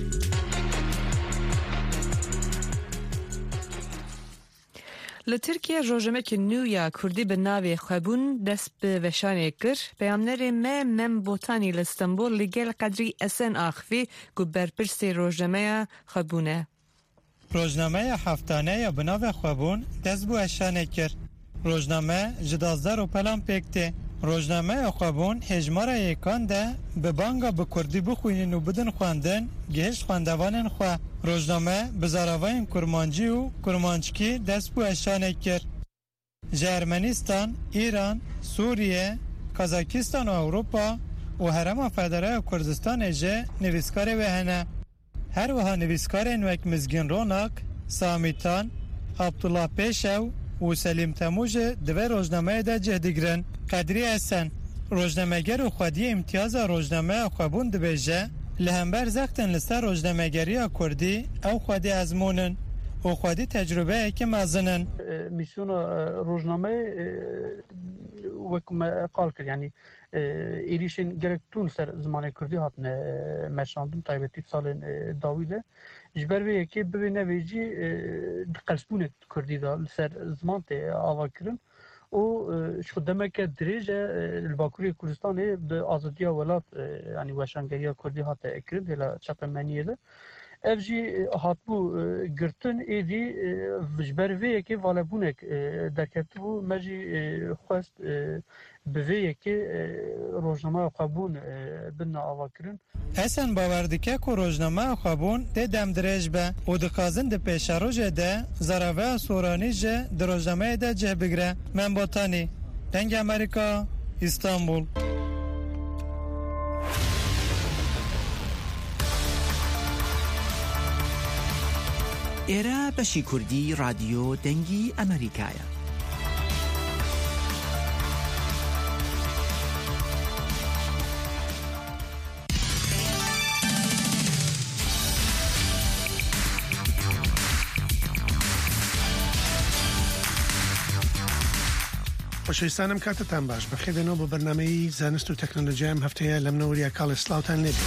[SPEAKER 2] Li Tirkiye rojemekî nû ya Kurdî bi navê xwebûn dest bi veşanê kir. Peyamnerê me Mem Botanî li Stenbolê gel qedrî Esen axivî ku berpirsê rojemeya xwebûn e.
[SPEAKER 14] روزنامه هفتانه بناو خوابون دست بو اشانه کرد. روزنامه جدازدار و پلان پکته. روزنامه خوابون هجمارا یکان ده به بانگا به کردی بخوینین و بدن خواندن گهشت خواندوانن خواه. روزنامه بزاراوین کرمانجی و کرمانچکی دست بو اشانه کرد. ارمنستان، ایران، سوریه، کازاکستان و اروپا و هرما فدرال کردستان جه نویسکار وهنه. هر وها نویسکارن وک مزگین روناک، سامیتان، عبدالله پیشو و سلیم تموج دوی روزنامه ده جهدگرن. قدری هستن روزنامه‌گر و خودی امتیاز روزنامه خوابون دبیجه لهمبر زختن لسر روزنامه‌گری کردی او خودی ازمونن و خودی تجربه که مازنن.
[SPEAKER 4] میسیون روزنامه وکم قال کرد یعنی ایریشن گرکتون سر زمان کردی هاتن مرشاندن تایبتی سال داویده جبر وی که ببینه ویجی قلسبون کردی دا سر زمان ته آوا کرن و شو دمک درجه الباکوری کردستان به آزادی ولات یعنی وشانگری کردی هات کرد هلا چپمنیه ده افجی هاتبو گرتن ایدی جبر وی که والبونک درکتبو مجی خواست به وی که روزنامه خوابون بنا آوا کرن.
[SPEAKER 14] اسن باوردکه که روزنامه خوابون ده دم درج به و دخازن ده پیش روز ده زراوه سورانی جه در روزنامه ده جه بگره. من باتانی دنگ امریکا استانبول.
[SPEAKER 8] ئێرە بەشی کوردی رادیۆ دەنگی ئەمریکایە.
[SPEAKER 11] خۆشەویستانم کاتتان باش بەخێربێنەوە بۆ بەرنامەی زانست و تەکنۆلۆژیام هەفتەیە لە منەوەریا کاڵ سلااوتان لێبێ.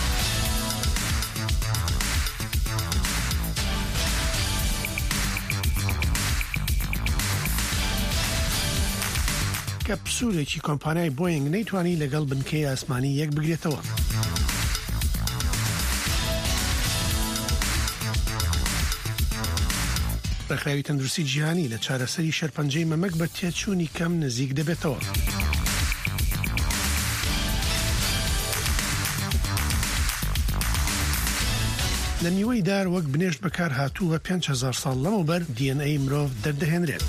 [SPEAKER 11] کەپسولێکی کۆمپانیای بۆینگ نەیتوانی لەگەڵ بنکەی ئاسمانی یەک بگرێتەوە. ڕێکخراوی تەندروستی جیهانی لە چارەسەری شەرپەنجەی مەمەک بە تێچوونی کەم نزیک دەبێتەوە. لە میوەی دار وەک بنێشت بەکار هاتووە پێنج هەزار ساڵ لەمەوبەر دی ئەن ئەی مرۆڤ دەردەهێنرێت.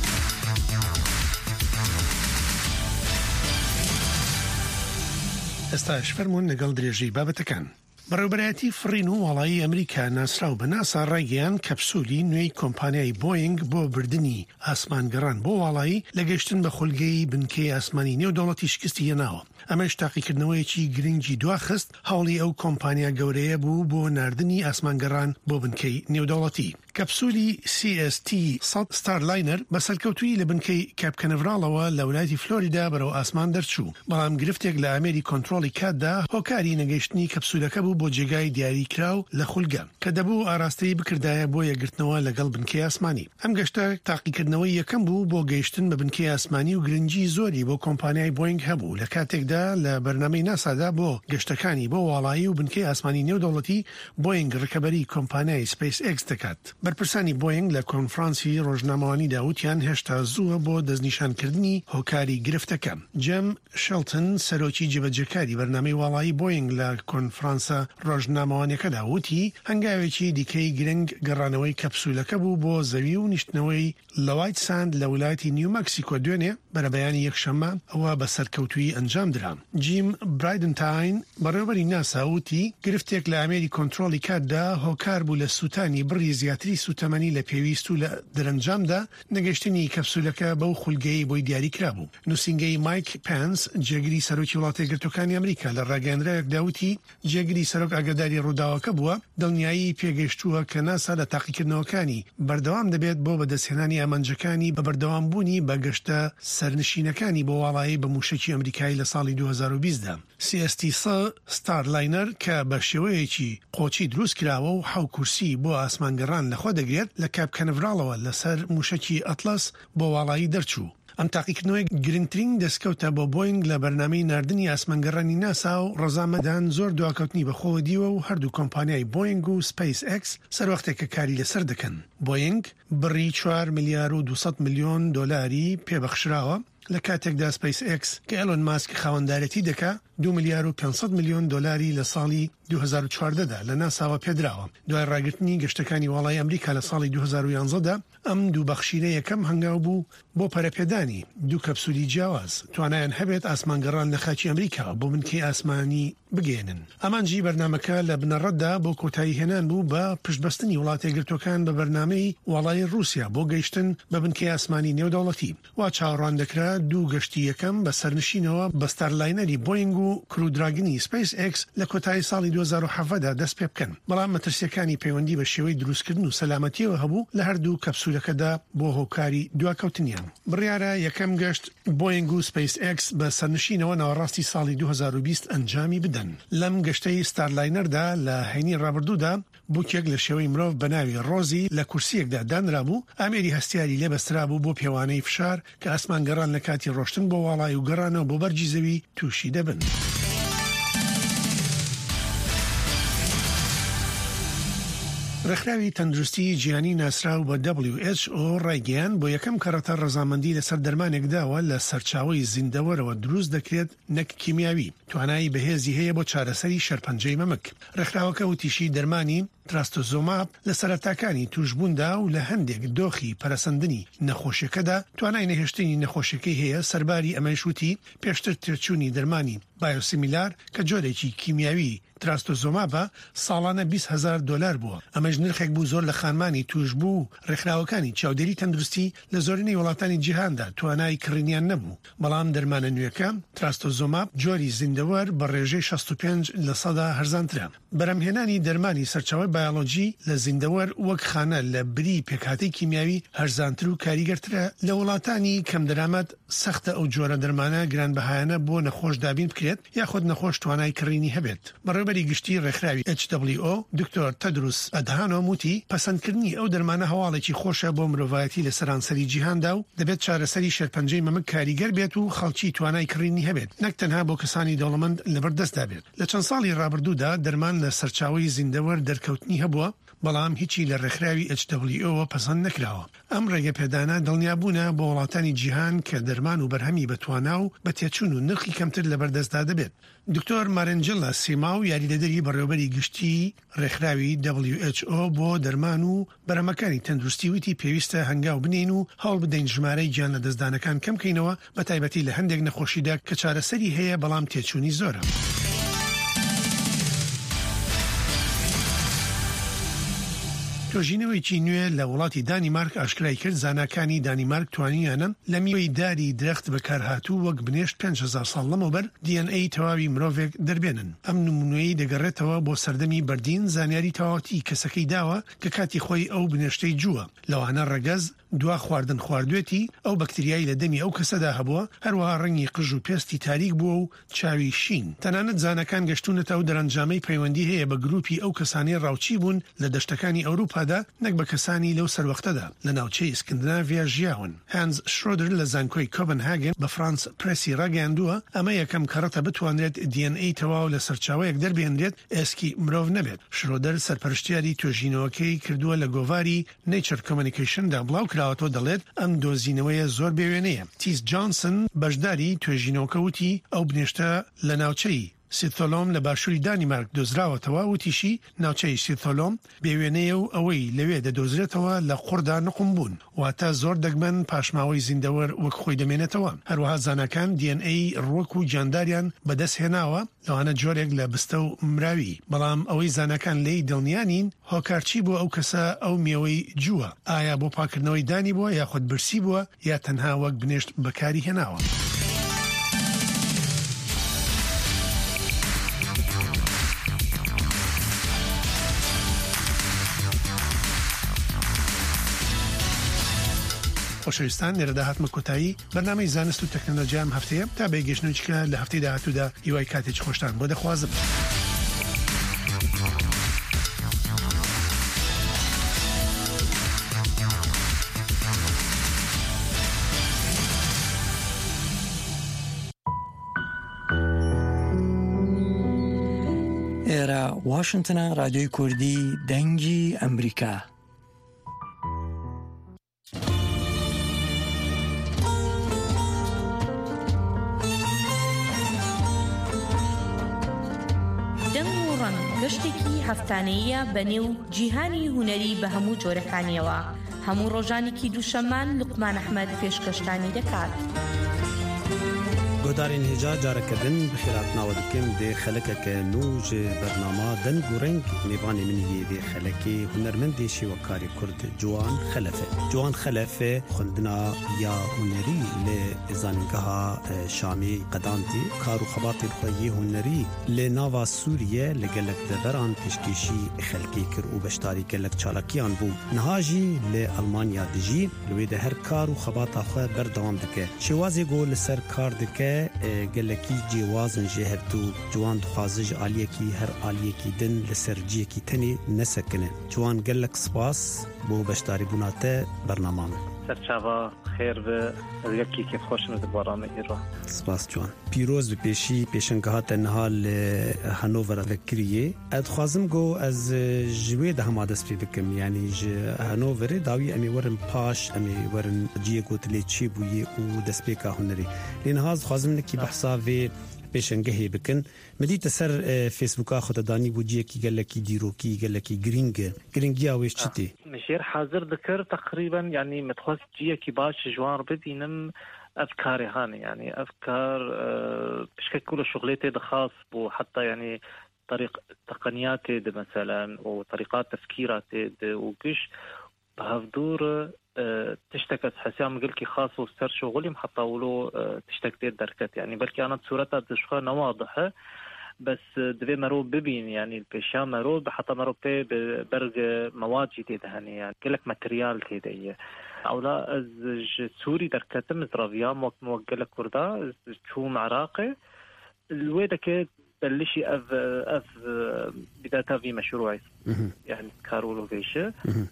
[SPEAKER 11] ئێستاش فەرموون لەگەڵ درێژەی بابەتەکان. بەڕێوەبەرایەتی فڕین و وڵایی ئەمریکا ناسراو بە ناسا ڕێگەیان کەپسولی نوێی کۆمپانیای بۆینگ بۆ بردننی ئاسمانگەڕان بۆ وڵایی لە گەشتن بە خولگەی بنکەی ئاسمانی نێودەوڵەتی شکستی هێناوە. ئەمەش تاقیکردنەوەیەکی گرنگی دواخست هەوڵی ئەو کۆمپانیا گەورەیە بوو بۆ ناردنی ئاسمانگەڕان بۆ بنکەی نێودەوڵەتی. کەپسولی سی ئەس تی سەد ستارلاینەر بە سەرکەوتووی لە بنکەی کاپکەنڤراڵەوە لە وڵاتی فلۆریدا بەرەو ئاسمان دەرچوو، بەڵام گرفتێک لە ئامێری کۆنتڕۆڵی کاتدا هۆکاری نەگەیشتنی کەپسولەکە بوو بۆ جێگای دیاریکراو لە خولگە کە دەبوو ئاراستەی بکردایە بۆ یەکگرتنەوە لەگەڵ بنکەی ئاسمانی. ئەم گەشتە تاقیکردنەوەی یەکەم بوو بۆ گەیشتن بە بنکەی ئاسمانی و گرنگی زۆری بۆ کۆمپانیای بۆینگ هەبوو لە کاتێکدا لە بەرنامەی ناسادا بۆ گەشتەکانی بۆ وڵایی و بنکەی ئاسمانی نێودەوڵەتی بۆینگ ڕکەبەری کۆمپانیای سپیس ئێکس دەکات. بەرپرسانی بۆینگ لە کۆنفرانسی ڕۆژنامەوانی داوتیان هێشتا زووە بۆ دەستنیشانکردنی هۆکاری گرفتەکە. جەم شەڵتن سەرۆکی جێبەجێکاری بەرنامەی وڵایی بۆینگ لە کۆنفرانسە ڕۆژنامەوانیەکەدا وتی هەنگاوێکی دیکەی گرنگ گەڕانەوەی کەپسولەکە بوو بۆ زەوی و نیشتنەوەی لە وایت ساند لە وڵاتی نیو مەکسیکۆ دوێنێ بەرەبەیانی یەکشەممە ئەوە بە سەرکەوتووی ئەنجام درا. جیم برایدنتاین بەڕێوەبەری ناسا وتی گرفتێک لە ئامێری کۆنتڕۆڵی کاتدا هۆکار بوو لە سووتانی بڕی زیاتری سوتەمەنی لە پێویست و لە دەرەنجامدا نەگەشتنی کەپسولەکە بەو خولگەی بۆی دیاریکرا بوو. نووسینگەی مایک پێنس جێگیری سەرۆکی وڵاتە یەکگرتووەکانی ئەمریکا لە ڕاگەیاندراوێکدا وتی جێگیری سەرۆک ئاگاداری ڕووداوەکە بووە دڵنیایی پێگەشتووە کە ناسا لە تاقیکردنەوەکانی بەردەوام دەبێت بۆ بەدەستهێنانی ئامانجەکانی بە بەردەوامبوونی بە گەشتە سەرنشینەکانی بۆ وڵایی بە موشکی ئەمریکایی لە ساڵی دوو هەزار و بیست دا. سی ئەس تی سە ستارلاینەر کە بە شێوەیەکی قۆچی دروست کراوە و حەو کورسی بۆ ئاسمانگەڕان لەخۆ دەگرێت لە کاپکەنڤراڵەوە لەسەر موشکی ئەتلەس بۆ وڵایی دەرچوو. ئەم تاقیکردنەوەی گرنگترین دەستکەوتە بۆ بۆینگ لە بەرنامەی ناردنی ئاسمانگەڕانی ناسا و ڕەزامەدان زۆر دواکەوتنی بەخۆوە دیوە و هەردوو کۆمپانیای بۆینگ و سپیس ئەکس سەروەختێکە کاری لەسەر دەکەن. بۆینگ بڕی چوار ملیار و دووسەد میلیۆن دۆلاری پێبەخشراوە لە کاتێکدا سپیس ئەکس کە ئێلۆن ماسک خاوەندارەتی دەکا دو ملیار و پێنجسەد میلیۆن دۆلاری لە ساڵی دوو هەزار و چواردەدا لە ناساوە پێدراوە. دوای ڕاگررتنی گەشتەکانی وڵای ئەمریکا لە ساڵی دوو هەزار و یانزەدا ئەم دوو بەخشینە یەکەم هەنگاو بوو بۆ پەرەپێدانی دوو کەپسولی جیاواز توانایان هەبێت ئاسمانگەڕان لە خاکی ئەمریکا بۆ بنکەی ئاسمانی بگێنن. ئەمانجی بەرنمەکە لە بنەڕەتدا بۆ کۆتایی هێنان بوو بە پشتبەستنی وڵاتە یەکگرتوەکان بە بەرنامەی وڵای رووسیا بۆ گەیشتن بە بنکەی ئاسمانی نێودەوڵەتی. وا چاوەڕوان دەکرا دوو گەشتی یەکەم بە سەرنشینەوە بە ستارلاینەری بۆینگ و کرودراگنی سپیس ئەکس لە کۆتایی ساڵی دوو هەزار و حەڤەدا دەست پێ بکەن. بەڵام مەترسیەکانی پەیوەندی بە شێوەی دروستکردن و سەلامەتیەوە هەبوو لە هەردوو کەپسولەکەدا بۆ هۆکاری دواکەوتنیان. بڕیارە یەکەم گەشت بۆینگ و سپیس ئەکس بە سەرنشینەوە ناوەڕاستی ساڵی دوو هەزار و بیست ئەنجامی بدەن. لەم گەشتەی ستارلاینەردا لە هەینی ڕابردوودا بووکێک لە شێوەی مرۆڤ بە ناوی ڕۆزی لە کورسیەکدا دانرابوو ئامێری هەستیاری لێبەسترا بوو بۆ پێوانەی فشار کە ئاسمانگەڕان لە کاتی ڕۆشتن بۆ واڵای و گەڕانەوە بۆ بەرجی زەوی تووشی دەبن. ڕێکخراوی تەندروستی جیهانی ناسراو بە دبلیو ئەچ ئۆ ڕایگەیان بۆ یەکەم کەڕەتە ڕەزامەندی لەسەر دەرمانێکداوە لە سەرچاوەی زیندەوەرەوە دروست دەکرێت نەک کیمیاوی توانایی بەهێزی هەیە بۆ چارەسەری شەرپەنجەی مەمک. ڕێکخراوەکە وتیشی دەرمانی تراستۆزۆماب لە سەرەتاکانی توشبووندا و لە هەندێک دۆخی پەرەسەندنی نەخۆشیەکەدا توانای نەهێشتنی نەخۆشیەکەی هەیە. سەرباری ئەمەش وتی پێشتر تێچوونی دەرمانی بایۆسیمیلار کە جۆرێکی کیمیاوی تراستۆزۆمابە ساڵانە بیست هەزار دۆلار بووە. ئەمەش نرخێک بوو زۆر لە خانمانی توشبوو ڕێکخراوەکانی چاودێری تەندروستی لە زۆرینەی وڵاتانی جیهاندا توانای کڕینیان نەبوو. بەڵام دەرمانە نوێەکە تراستۆزۆماب جۆری زیندەوەر بە ڕێژەی شەست و پێنج لە سەدا هەرزانترە. بەرەمهێنانی دەرمانی سەرچاوی بایۆلۆجی لە زیندەوەر وەک خانە لە بری پێکهاتەی کیمیاوی هەرزانتر و کاریگەرترە لە وڵاتانی کەم دەرامەت. سەختە ئەو جۆرە دەرمانە گرانبەهایانە بۆ نەخۆش دابین بکرێت یاخود نەخۆش توانای کڕینی هەبێت. بەڕێوەبەری گشتی ڕێکخراوی ئەچ دبلیو ئۆ دکتۆر تەدروس ئەدهانۆم وتی پەسەندکردنی ئەو دەرمانە هەواڵێکی خۆشە بۆ مرۆڤایەتی لە سەرانسەری جیهاندا و دەبێت چارەسەری شەرپەنجەی مەمک کاریگەر بێت و خەڵکی توانای کڕینی هەبێت نەک تەنها بۆ کەسانی دەوڵەمەند لەبەردەستدا بێت. لە چەند ساڵی ڕابردوودا دەرمان لە سەرچاوی زیندەوەر دەرکەوتنی هەبووە بەڵام هیچی لە ڕێکخراوی ئەچ دبلیو ئۆ پەسەند نەکراوە. ئەم ڕێگەپێدانە دڵنیابوونە بۆ وڵاتانی جیهان کە دەرمان و بەرهەمی بەتوانا و بەتێچوون و نرخی کەمتر لەبەردەستدا دەبێت. دکتۆر مارنجلا سیما و یاریدەدەری بەڕێوەبەری گشتی ڕێکخراوی دبلیو ئەچ ئۆ بۆ دەرمان و بەرەمەکانی تەندروستی وتی پێویستە هەنگاو بنین و هەوڵ بدەین ژمارەی گیان لە دەستدانەکان کەم بکەینەوە بە تایبەتی لە هەندێک نەخۆشیدا کە چارەسەری هەیە بەڵام تێچوونی زۆرە. تۆژینەوەیکی نوێ لە وڵاتی دانیمارک ئاشکرای کرد زاناکانی دانیمارک توانیانن لە میوەی داری درەخت بەکارهاتوو وەک بنێشت پێنج هەزار ساڵ لەمەوبەر دی ئەن ئەی تەواوی مرۆڤێک دەربێنن. ئەم نمونەیە دەگەڕێتەوە بۆ سەردەمی بەردین زانیاری تەواوەتی کەسەکەی داوە کە کاتی خۆی ئەو بنێشتەی جووە. لەوانە ڕەگەز دوا خواردن خواردوێتی ئەو بەکتریایی لە دەمی ئەو کەسەدا هەبووە هەروەها ڕەنگی قژ و پێستی تاریک بووە و چاوی شین. تەنانەت زانەکان گەشتونەتە و دەرەنجامەی پەیوەندی هەیە بە گروپی ئەو کەسانی ڕاوچی بوون لە دەشتەکانی ئەوروپادا نەک بە کەسانی لەو سەروەختەدا لە ناوچەی ئسکندناڤیا ژیاون. هانز شرۆدر لە زانکۆی کۆپنهاگن بە فرانس پرسی ڕاگەیاندووە ئەمە یەکەم کەڕەتە بتوانرێت دی ئەن ئەی تەواو لە سەرچاوەیەک دەربێنرێت ئێسکی مرۆڤ نەبێت. شرۆدر سەرپەرشتیاری توێژینەوەکەی کردووە لە گۆڤاری نیچر کۆمیونیکیشندا بڵاو کراوەتەوە دەڵێت ئەم دۆزینەوەیە زۆر بێوێنەیە. تیس جانسن بەشداری توێژینەوەکە وتی ئەو بنێشتە لە ناوچەی سیتۆلۆم لە باشووری دانیمارک دۆزراوەتەوە وتیشی ناوچەی سیتۆلۆم بێوێنەیە و ئەوەی لەوێ دەدۆزرێتەوە لە قوڕدا نقم بوون واتە زۆر دەگمەن پاشماوەی زیندەوەر وەک خۆی دەمێنێتەوە. هەروەها زانەکان دی ئەن ئەی ڕوەک و گیانداریان بەدەست هێناوە لەوانە جۆرێک لە بستە و مراوی. بەڵام ئەوەی زانەکان لی دڵنیانین هۆکارچی بۆ ئەو کەسە ئەو میێوەی جووە ئایا بۆ پاکردنەوەی دانی بووە یاخود برسی بووە یا تەنها وەک بنێشت بەکاری هێناوە. خۆشەویستان لێرەدا هاتمە کۆتایی بەرنامەی زانست و تەکنۆلۆژیام هەفتەیە تا بەیگەشتنەوەیکە لە هەفتەی داهاتوودا هیوای کاتێکی خۆشتان بۆ دەخوازم.
[SPEAKER 15] إيرا واشنطن راديو كردي دنجي أمريكا.
[SPEAKER 16] گەشتێکی هەفتانەیە بەنێو جیهانی هونەری بە هەموو جۆرەکانیەوە. هەموو ڕۆژانێکی دووشەمان لوقمان ئەحمەد پێشکەشتانی دەکات.
[SPEAKER 17] گۆدارین هێجا جارەکردن بخیرات ناوە دکەم دێ خەلەکەکە نوژ بەرنامە دەنگ و ڕنگ میێبانی منیە دێ خەلەکی هونەرمەندێشی وەکاری کورد جوان خەلەفە. جوان خەلەفە خوندنا یا هونەری لێ زانگەها شامی قەداندی کار و خەباتی خۆیی هونەری لێ ناوا سووریە لەگەلک دەبەران پێشکێشی خەلکی کرد و بەشداری گەلک چالاکیان بوو. نەهاژی لێ ئەڵمانیا دژی لێ دە هەر کار و خەباتا خۆ بەردەوام دکە. شێوازێ گۆ لەسەر کار دکە گەلکی جیوازن جێ هەفتو جوان دخوازج ئالیەکی هەر ئالیەکی دن لەسەر جیەکی تەنی نەسەکنێ. جوان گەلک سپاس بۆ بەشداری بووناتە بەرنامامە.
[SPEAKER 18] سەرچاوە خێر بە یەکی کێ خۆشم دەبارامە ئێرە.
[SPEAKER 17] سپاس جوان. پیرۆز بپێشی پێشنگەهاتە نەها لە هەنۆڤەر دەکریە. ئەدخوازم گۆ ئەز ژوێ دە هەما دەست پێ بکەم یعنی هەنۆڤەرێ داوی ئەمێ وەرن پاش ئەمێ وەرن جیە گوت لێ چی بوویە و دەستپێکا هونەری. لێنەها دخوازم نەکی بەحسا vê پێشنگەهێ بکن. مدیتە سەر فێسبووکا خۆدەدانی بۆ جیەکی گەلەکی دیرۆکی گەلەکی گرینگە. گرنگیا وێش چتی؟
[SPEAKER 18] مژێر حاضر دەکرد تقریبا یعنی متخواست جیەکی باش جوان ببینم أفكاري هاني يعني أفكار بشكل كل شغلتي خاص بو حتى يعني طريق تقنياتي مثلا وطريقات تفكيراتي وكش بهفدور تشتكت حسام قلكي خاص وستر شغلي محطة ولو تشتكت دركت يعني بلكي أنا صورتها تشخان واضحة بس دبي مرو ببين يعني البيشام مرو بحتى مرو بي برج مواد جديدة هني يعني كلك ماتريال كده أو لا از سوري دركتم زرافيام وقت موجلة كردا شو عراقي الويدا كده بلشي أف أف بداية في مشروعي يعني كارولو فيشه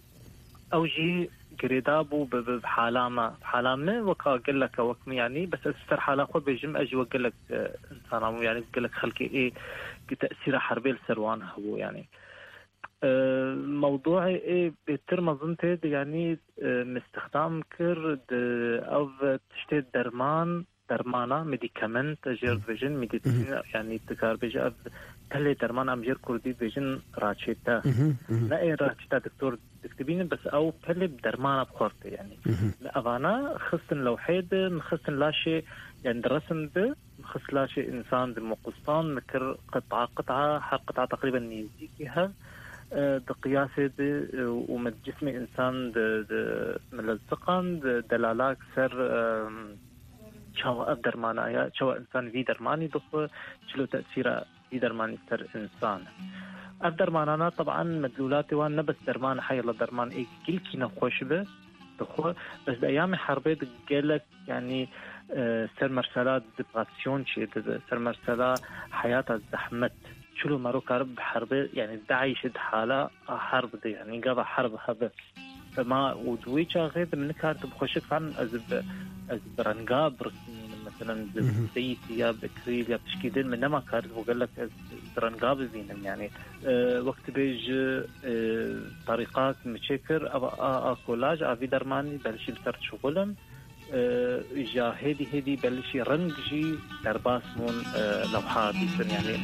[SPEAKER 18] أو جي قريدابو بحالامة بحالامة وكا قل لك وكم يعني بس أستر حالا خود بيجم أجي وقل لك إنسان يعني قل لك خلقي إيه كتأثير حربي السروان هو يعني موضوعي إيه بتر مظنتي يعني مستخدم كرد أو تشتي درمان درمانا ميديكامنت جير فيجن ميديتين يعني تكار بيجي أف تلي درمان أمجير كردي فيجن راتشيتا لا إيه راتشيتا دكتور تكتبين بس أو تلي بدرمانا بخورتي يعني أفانا خصن لو حيد خصن لا شيء يعني درسن ده خص لا شيء إنسان بالمقصان مكر قطعة قطعة حق قطعة تقريبا نيزيكيها دقياسة ومن جسم إنسان ملزقان دلالات سر شو أقدر معناها شو إنسان في درماني دخل شلو تأثيره في درماني سر إنسان أقدر معناها طبعا مدلولاتي وان نبس درمان حي الله درمان إيه كل كينا خوش به دخل بس بأيام حربية قالك يعني سر مرسلات ديبراسيون شيء سر مرسلة حياة الزحمة شلو مرو كارب حرب يعني داعي شد حالة حرب دي يعني قضى حرب هذا فما ودوي شاغيد من كارت بخشك عن أزب أزبرنجاب رسمين مثلا زي ثياب كريل يا تشكيدين من ما كارت وقال لك أزبرنجاب زينهم يعني أه وقت بيج أه طريقات مشكر أ كولاج أبي درماني بلشي بسرت شغلهم أه جا هدي هدي بلشي رنجي درباس مون أه لوحات يعني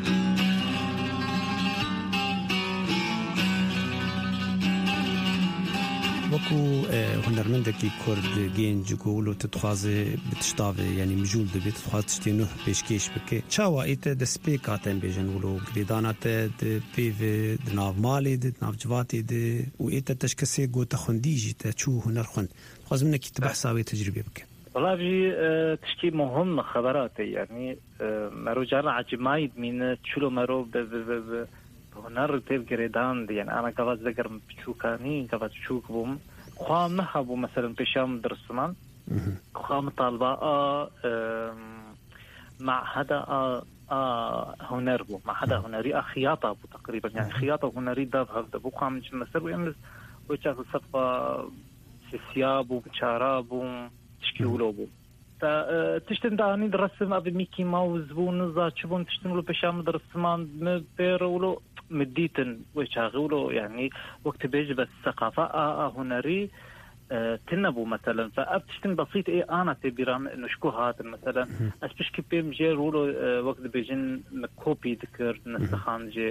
[SPEAKER 17] وكو هنرمندكي كورد جينج قولو تتخوازي بتشتاوي يعني مجول دبي تتخواز تشتينو بيشكيش بكي شاوا ايتا دسبيكاتن بيجن ولو قريدانات بيفي دناف مالي دناف جواتي دي و ايتا تشكسي قو تخنديجي تشو هنر خند خوازم نكي تبحثاوي تجربي بكي
[SPEAKER 18] والله بجي تشكي مهم خبراتي يعني مرو جانا عجمايد من تشلو مرو ب ب هنر تيب قريدان دي يعني أنا قفاز ذكر بشوكاني قفاز شوك بوم خواه مهبو مثلا بشام درسمان خواه مطالبة آه مع هذا آه آه هنر بو مع هذا هنري خياطة بو تقريبا يعني خياطة هنري داب هذا بو خواه مش مسر ويعمل ويشاف الصفة في ثياب وبشاراب وتشكيولو بو فتشتن داني درسم أبي ميكي ماوز ونزا تشوفون تشتنولو بشام درسمان مبيرولو مديتن ويشاغولو يعني وقت بيجي بس ثقافة آه هنري آه تنبو مثلا فأبتشتن بسيط إيه أنا تبيرام إنه شكو هات مثلا أسبش كي بيم جيرولو آه وقت بيجن كوبي ذكر نسخان جي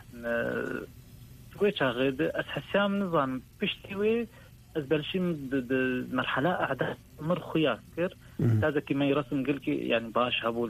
[SPEAKER 18] ويشاغد أسحسام نظام بشتوي أزبلشيم بمرحلة أعداد مر خياكر هذا كما يرسم قلكي يعني باش هبو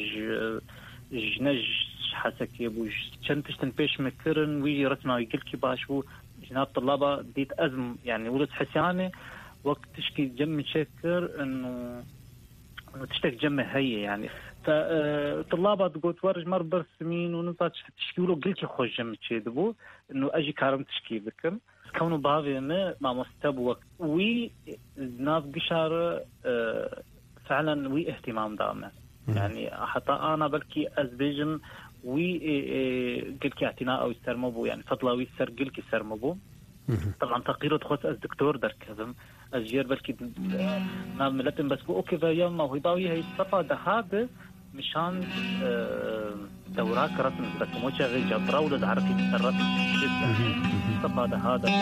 [SPEAKER 18] الجنج حسكي بوج شنتش تنبيش مكرن ويجي رسمه يقلكي باش هو جناب طلابة ديت أزم يعني ولد حسياني وقت تشكي جم شكر إنه إنه تشتك جم هي يعني فطلابة تقول تورج مر برسمين ونطاش تشكيله قلكي خوش جم تشيدبو إنه أجي كارم تشكي بكم كونه بعضي ما ما مستبوك وي ناف قشارة فعلا وي اهتمام دامه يعني حتى أنا بلكي أزبيجن وي قلكي اعتناء أو يسترمبو يعني فضلا وي سر قلكي سرمبو طبعا تقيرو تخص أز دكتور در كذم أزجير بلكي ناف ملتن بس بو أوكي فيوم موهباوي هاي الصفة ده هذا مشان دوراك رسم بس موشا غير جبرا ولد عرفي تسرط الصفة ده هذا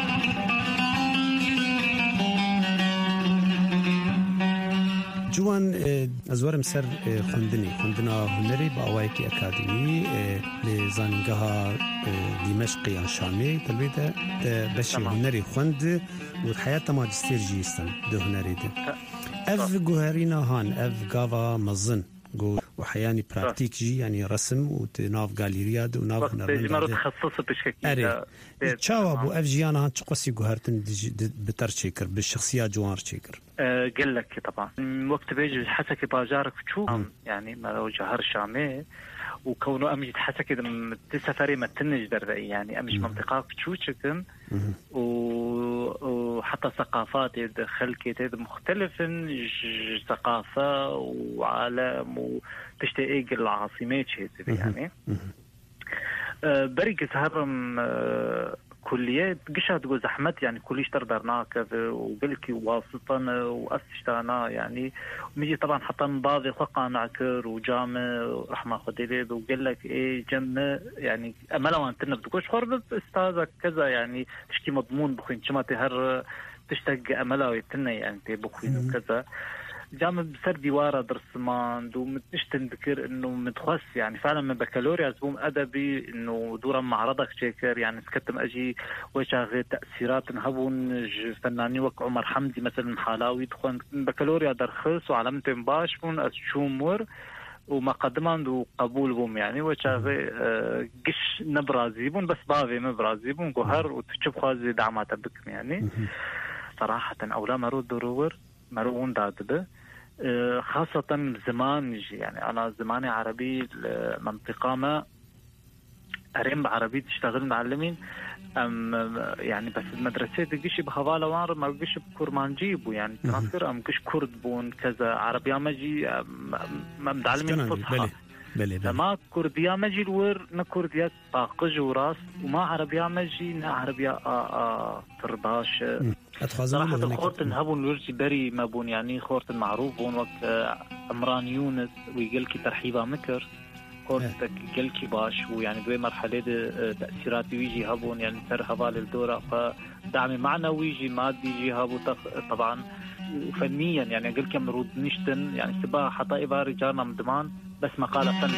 [SPEAKER 17] جوان أزورم سر خندني خندنا هنري بأوايكي أكاديمي لزانجها دمشقي عن شامي تلبيته بشي هنري خند والحياة ماجستير جيستن ده هنري ده أف جوهرينا هان أف جافا مزن جو وحياني براكتيك جي يعني رسم وتناف غاليريا وناف
[SPEAKER 18] نرمي تخصص بشكل
[SPEAKER 17] أري تشاو أبو أف جي أنا هتشقصي جوهرتن بترشيكر بالشخصيات جوار شيكر
[SPEAKER 18] أه قل لك طبعا وقت بيجي حسكي باجارك شو يعني ما لو جهر شامي وكونه أمجد حسكي دم تسافري ما تنج دربي يعني أمج منطقة شو شكل وحتى ثقافات خلكي مختلف ثقافة وعالم وتشتاق العاصمات شيء يعني أه بريق هرم أه كليات قشة تقول زحمت يعني كليش تردرنا كذا وقلكي واسطنا وأسشتانا يعني وميجي طبعا حتى نباضي خقا نعكر وجامع رحمة خديلي وقال لك إيه جمع يعني أملا وانتنا بتقولش خربت أستاذك كذا يعني تشكي مضمون بخوين شما تهر تشتق أملا ويتنا يعني بخوين وكذا جامع بسر ديوارة درسمان دو متشتن ذكر انه متخص يعني فعلا من بكالوريا زبوم ادبي انه دورا معرضك شاكر يعني سكتم اجي وشاغي تأثيرات نهبون فناني وك عمر حمدي مثلا حالاوي دخون بكالوريا درخص وعلمتين باش بون اشومور وما قدمان دو قبول بوم يعني وشاغي أه قش نبرازيبون بس بافي مبرازيبون قهر وتشوف خوازي دعمات بكم يعني صراحة اولا مرود درور مرون دادبه خاصة زمان يعني أنا زماني عربي منطقة ما أريم بعربي تشتغل معلمين أم يعني بس المدرسة تجيش بحوالة وار ما تجيش بكرمانجي بو يعني تناصر أم كش كرد بون كذا عربية ما جي ما متعلمين فصحى لما كردية ما جي الور نكردية باقج وراس وما عربية ما جي نا عربية آآ ترباش صراحة خورتن هبون ورجي بري ما بون يعني خورتن معروف بون وقت عمران يونس ويقلكي ترحيبا مكر خورتك يقلكي باش ويعني دوي مرحلة تأثيراتي ويجي هبون يعني سر هبال الدورة فدعمي معنا ويجي مادي يجي هبو طبعا وفنيا يعني قلكي مرود نشتن يعني سبا حتى إبا رجالنا من دمان بس مقالة فن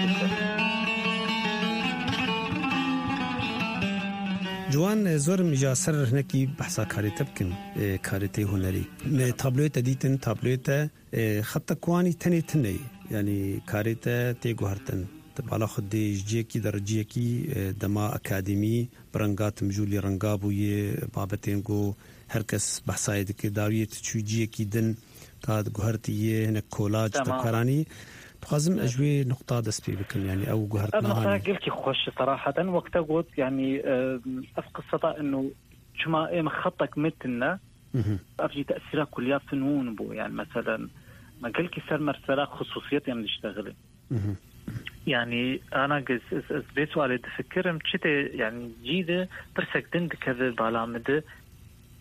[SPEAKER 17] جوان زور مجاسر هناكي بحثا كاريتا بكن كاريتي هنري تابلويتا ديتن تابلويتا خطا كواني تني تني يعني كاريتا تيغو هرتن تبالا خدي جيكي درجيكي دما أكاديمي برنغات مجولي رنغابوي بابتينغو هركس بحثا يدكي داوية تشوجيكي دن تاد جوهرتي هناك كولاج تكراني خازم أجوي نقطة دس بي بكن يعني أو جهرتنا
[SPEAKER 18] أنا قلت خوش صراحة وقت قلت يعني أفق السطا إنه شما إيه مخطك متنا أفجي تأثيرها كليات فنون بو يعني مثلا ما قلت سر مرسلة خصوصيات يعني نشتغل يعني أنا قلت بيت وعلي تفكرم شتى يعني جيدة برسك دند كذا بالعمده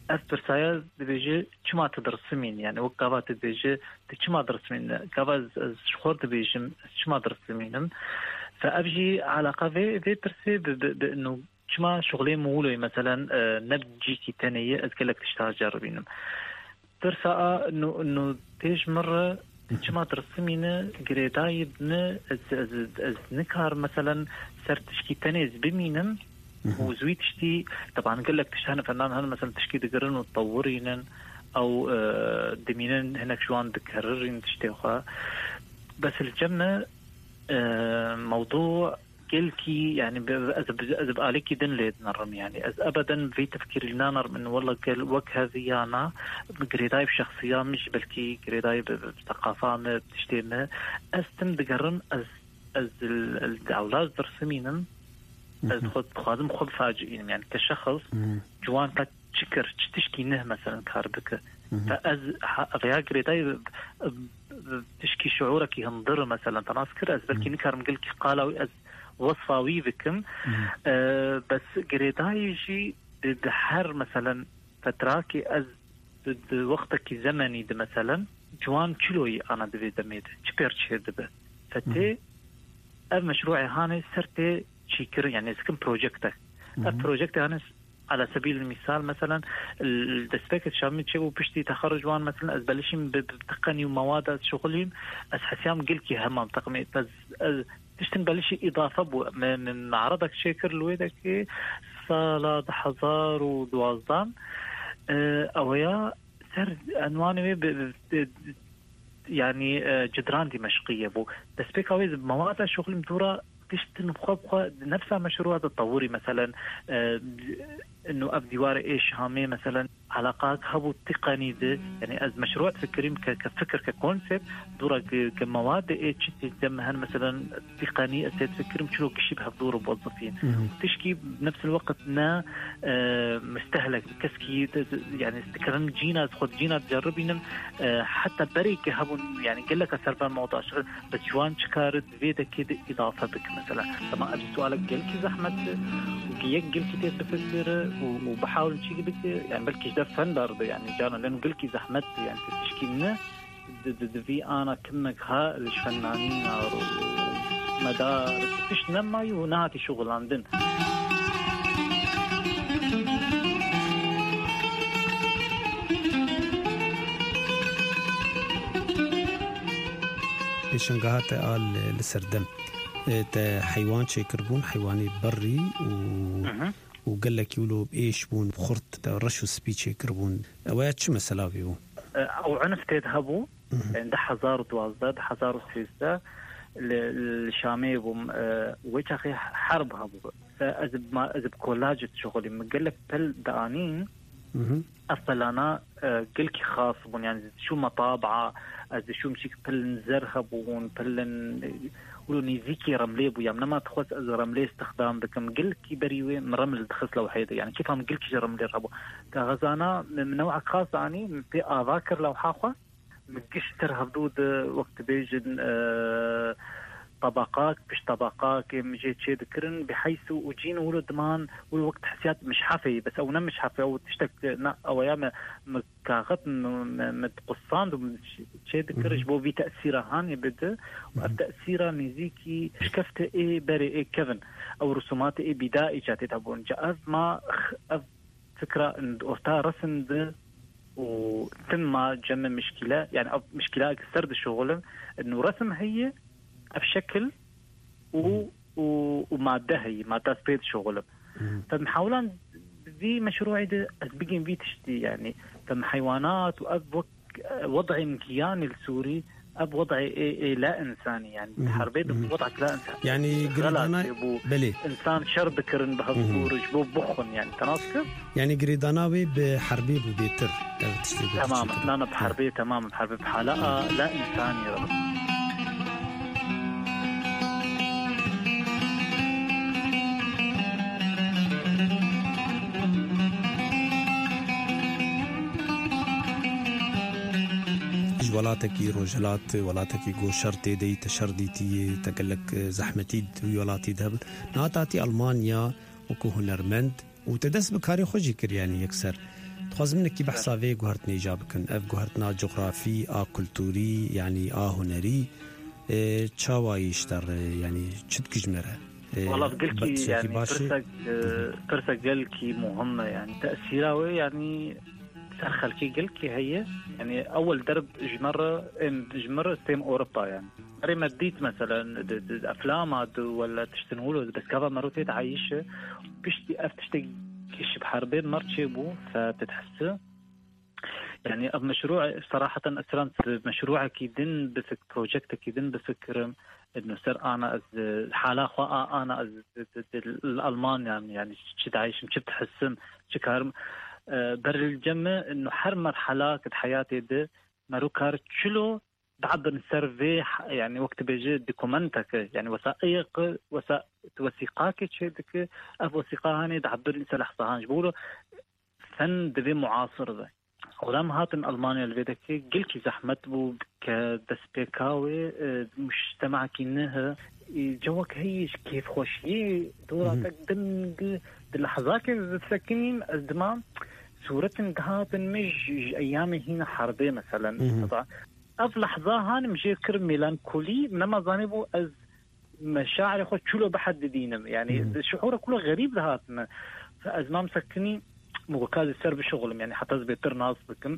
[SPEAKER 18] أفرسايا دبيجي كما تدرسمين يعني وقفات دبيجي كما درسمين كذا شخور دبيجي كما درسمينم فأبجي علاقة في في ترسي بأنه كما شغلي مولوي مثلا نبجي كي تانية أذكرك تشتغل جربينم ترسا إنه إنه تيج مرة كما درسمينه قريداي ابن از از از نكار مثلا سرتشكي تانية بمينم وزوي تشتي طبعا قال لك تشتهنا فنان هنا مثلا تشكي دقرن وتطورين او دمينن هناك شوان تكررين تشتيخوا بس الجمع موضوع كلكي يعني أذب عليكي دن ليد نرم يعني أز أبدا في تفكير لنا نرم إنه والله قال وك هذه أنا قريداي بشخصية مش بلكي قريداي بثقافة ما بتشتينا أستم دقرن أز أز الأولاد درسمينن أز خد خادم خب فاجئين يعني كشخص جوان كتشكر تشتكي نه مثلا كاربك فأز غيا قريداي تشكي شعورك ينضر مثلا تناسكر أز بلكي نكار مقلكي قالوا أز وصفاوي بكم أه بس قريداي يجي بحر مثلا فتراكي أز وقتك زمني ده مثلا جوان كيلوي أنا دبي دميد كبير شيء دبه فتى المشروع هاني سرتي شيكر يعني اسكن بروجكتك البروجكت هاني على سبيل المثال مثلا الدستك الشامي تشوفوا بشتي تخرج وان مثلا أزبلشين بتقني ومواد شغلهم أسحسيام قلكي هم تقمي بس تشتن بلشي إضافة من معرضك شكر لويدك صالة حزار ودوازدان أويا سر أنواني يعني جدران دمشقية بو دستك أويز مواد شغل مدورة تشتن بخوب نفسها مشروع تطوري مثلا انه ابدي واري ايش هامي مثلا علاقات هبو تقني ده يعني از مشروع تفكرين كفكر ككونسيبت دورا كمواد ايش تجمعها مثلا تقني اسيت تفكرين شنو كشي بهدور موظفين تشكي بنفس الوقت نا مستهلك كسكي يعني استكرام جينا خد جينا تجربين حتى بريك هبو يعني قال لك سربان موضوع شغل بس شوان شكارت فيدا كده اضافه بك مثلا طبعا ابي سؤالك قال كي زحمه وكي قال كي تفكر وبحاول نشيك بك يعني بلكي ده فندر يعني جانا لأنه قلكي زحمت يعني تشكيلنا في أنا كمك ها ليش فنانين مدارس فيش نما يوناتي شغل عندنا
[SPEAKER 17] شنقهات قال لسردم حيوان شيكربون حيواني بري و وقال لك يقولوا بإيش بون بخرط رشوا سبيتشي كربون أوقات شو مسألة فيه
[SPEAKER 18] أو عنف تذهبوا عند حزار دوازداد حزار سيستا الشامي بوم ويش أخي حرب هبوا فأذب ما أذب كولاجة شغلي مقال لك بل دانين أصلاً قل كي خاص بون يعني شو مطابعة أذ شو مشيك بل نزرهبون بل ولو نيزيكي رملي بو يعني ما تخص از رملي استخدام بكم قل كي بريوي من رمل تخص لو حيده يعني كيف هم قل كي رملي ربو كغزانا من نوع خاص يعني في اذاكر لو حاخه مكش ترهبدود وقت بيجن أه طبقات مش طبقات مجيت شيء ذكرن بحيث وجين ولد مان والوقت حسيات مش حافي بس او مش حافي او تشتك او ايام مكاغت متقصان شيء ذكرش بو في تاثيره هاني بده والتاثيره نزيكي شكفت ايه بري ايه كفن او رسومات ايه بدائي جاتي تابون جاء ما فكره ان اوتا رسم وتم جمع مشكله يعني مشكله سرد الشغل انه رسم هي بشكل و... و... ومادة هي مادة سبيد شغله فمحاولان ذي مشروعي ده أسبقين بيه تشتي يعني فم حيوانات وأب وضع مكيان السوري أب وضع إيه إيه لا إنساني يعني حربيت بوضعك لا إنساني
[SPEAKER 17] يعني قريدانا بلي
[SPEAKER 18] إنسان شرب كرن بهالصور جبو بخن يعني تناسكر
[SPEAKER 17] يعني قريداناوي بحربي ببيتر
[SPEAKER 18] تمام أنا بحربي تمام بحربي بحالة لا إنساني رب
[SPEAKER 17] ولاتكي رجلات ولاتكي جو شرطي دي تشرديتي تقلك زحمتي ولاتي دهب ناتاتي ألمانيا وكو هنرمند وتدس بكاري خوشي كر يعني يكسر خواز منك بحثا في جوهرتني جابكن اف جوهرتنا جغرافي آ كلتوري يعني آ هنري تشاوي اشتر يعني شد كجمره
[SPEAKER 18] والله بقلكي يعني فرسك فرسك قلكي مهمة يعني تأثيره يعني سرخلكي قلكي هي يعني أول درب جمرة جمرة ستيم أوروبا يعني مري مديت مثلا أفلام ولا تشتنهوله بس كذا مروتي تعيش بيشتي أفتشتي كيش بحربين مرتشي بو فتتحسه يعني أب مشروع صراحة أسران مشروع كيدن بفك بروجكت كيدن بفكر إنه سر أنا از حالة خاء أنا از الألمان يعني يعني شد عايش مش بتحسم شكارم بر الجمع إنه حر مرحلة كد حياتي ده مروكار شلو بعبر السيرفي يعني وقت بيجي دوكومنتك يعني وثائق وثائق وثيقاك شيء أب وثيقة هني تعبر لي سلحظة هنج بقوله فن دبي معاصر ذا ولم هاتن ألمانيا الفيدكي قلكي زحمت بو كدسبيكاوي مجتمع كينها جوك هي كيف خوشي دوراتك دم اللحظات تسكنين الدمام صورة هاتن مش أيام هنا حربية مثلا أف لحظة هان مجي كر ميلانكولي نما ظانبو أز مشاعر خو شلو بحد دينم يعني شعوره كله غريب لهاتنا فأزمام سكني مقاعد السر بشغلهم يعني حتى بيتر ناس بكم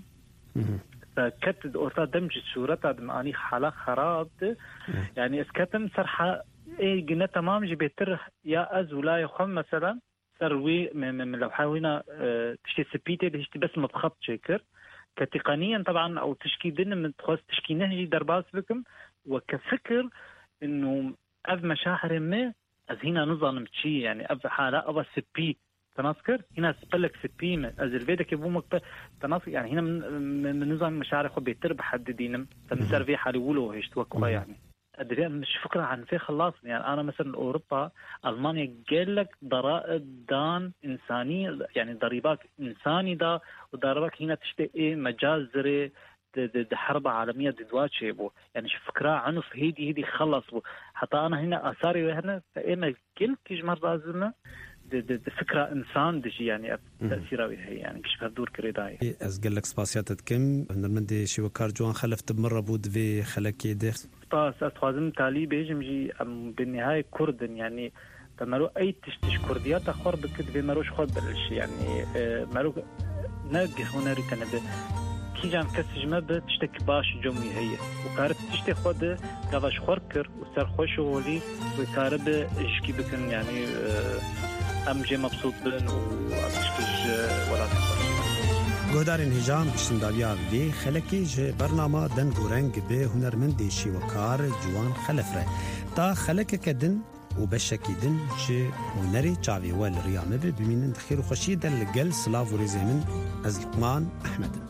[SPEAKER 18] فكتد أورتا دمج الصورة أني حالة خراب يعني اسكتم سرحة إيه جنة تمام جبيتر يا أز ولا يخم مثلا سروي من لو حاولنا تشتي سبيتي تشتي بس متخط شكر كتقنيا طبعا أو تشكي دين من تخص تشكي نهجي درباس بكم وكفكر إنه أف مشاعر ما أز هنا نظام شيء يعني أف حالة أو سبي تناصكر هنا سبلك سبي من أزرفيدا كيبومك تناصك يعني هنا من, من نظام مشاعر خو بيتر بحد دينم فمسر في حالي ولو هيش توقع يعني أدري مش فكرة عن في خلاص يعني أنا مثلا أوروبا ألمانيا قال لك ضرائب دان إنساني يعني ضريبات إنساني دا وضريبات هنا تشتي إيه مجازرة د حرب عالمية ضد شيبو يعني شوف فكرة عنه في هيدي هيدي خلص حتى أنا هنا أثاري وهنا فإما قلت كيش مرة لازمنا د فكرة إنسان دشي يعني تأثيره هي يعني كيش بهدور كريداي
[SPEAKER 17] از قال لك سباسياتت كم هنرمندي شي وكار جوان خلفت بمرة بود في خلكي ده
[SPEAKER 18] سباس أتخازم تالي بيجم جي بالنهاية كردن يعني تمرو أي تشتش كرديات أخور بكت في مروش خود بلش يعني مرو ناقي هناري تنبه كي جان كسج ما بتشتك باش جمي هي وكارت تشتي خود قافش خوركر وسر خوش ولي وكارب اشكي بكن يعني ام جي مبسوط بن وابشكش ولا
[SPEAKER 17] گودار انهجام بشنداویا دی خلکی ج برنامه دن گورنگ به هنرمندی شی وکار جوان خلفره تا خلک کدن وبشکی دن ج هنری چاوی ول ریامه به بمینن خیر خوشی دل گل سلاو ورزمن از لقمان احمد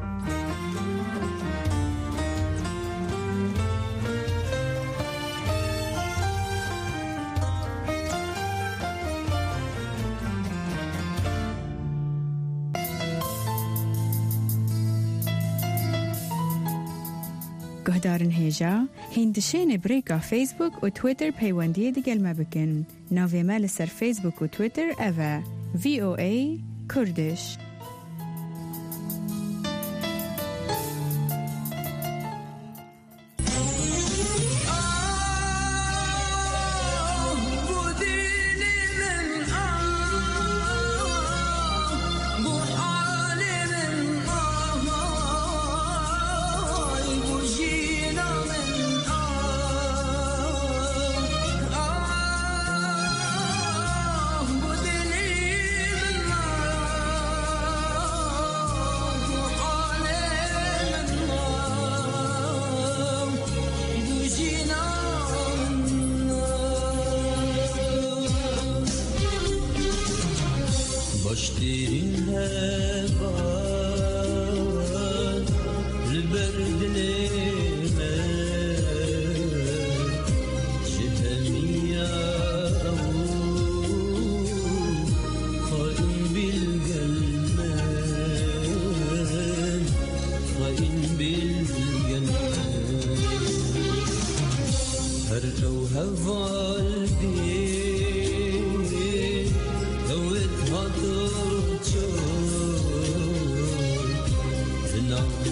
[SPEAKER 5] گهدارن هیجا هندشین بریکا فیسبوک و تویتر پیوندی دیگل ما بکن ناوی مال سر فیسبوک و تویتر اوه وی او ای کردش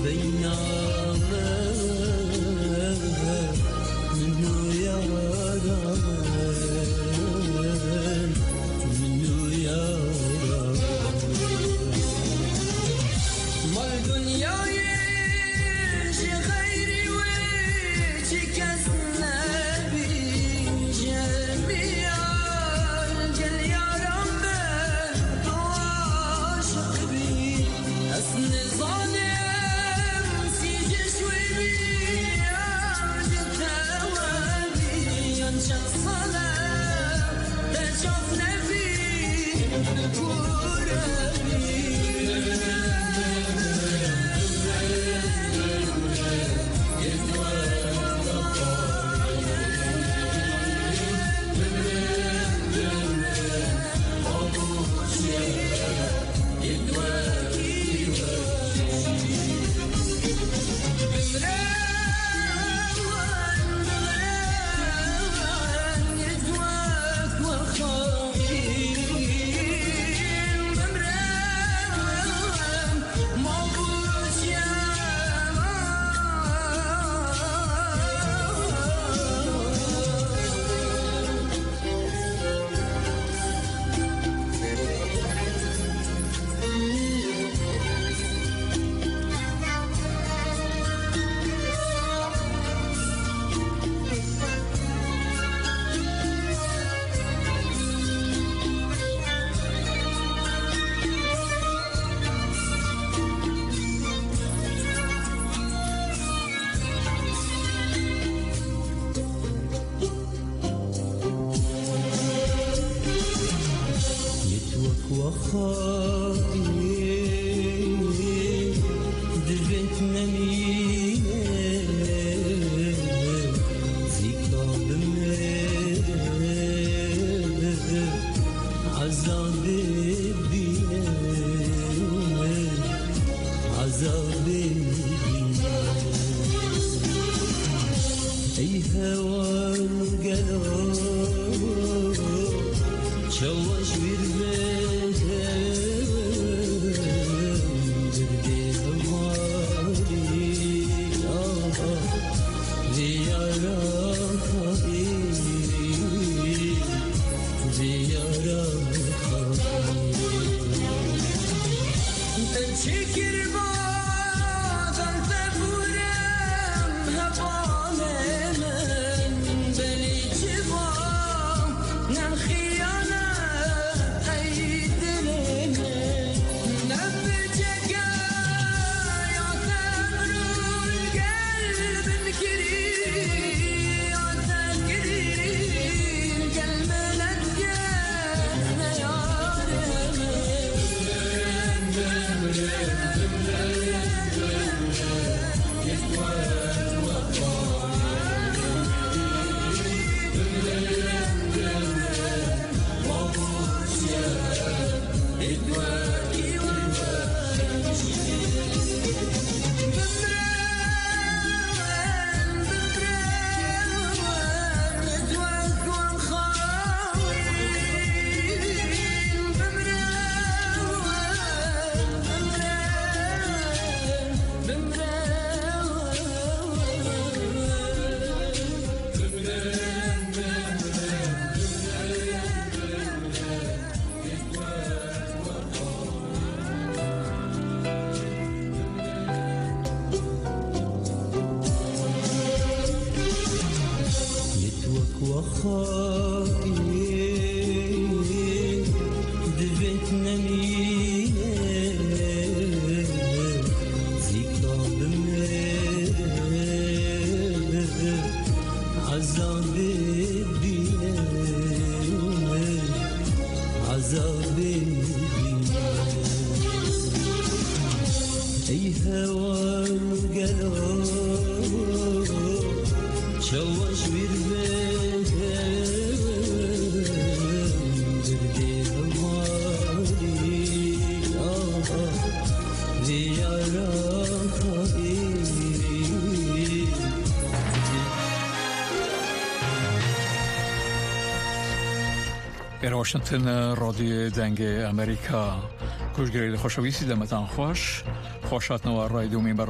[SPEAKER 1] واشنطن رادیو دنگ امریکا گوشگیری خوشویسی دمتان خوش خوشات نوار رای دومی بر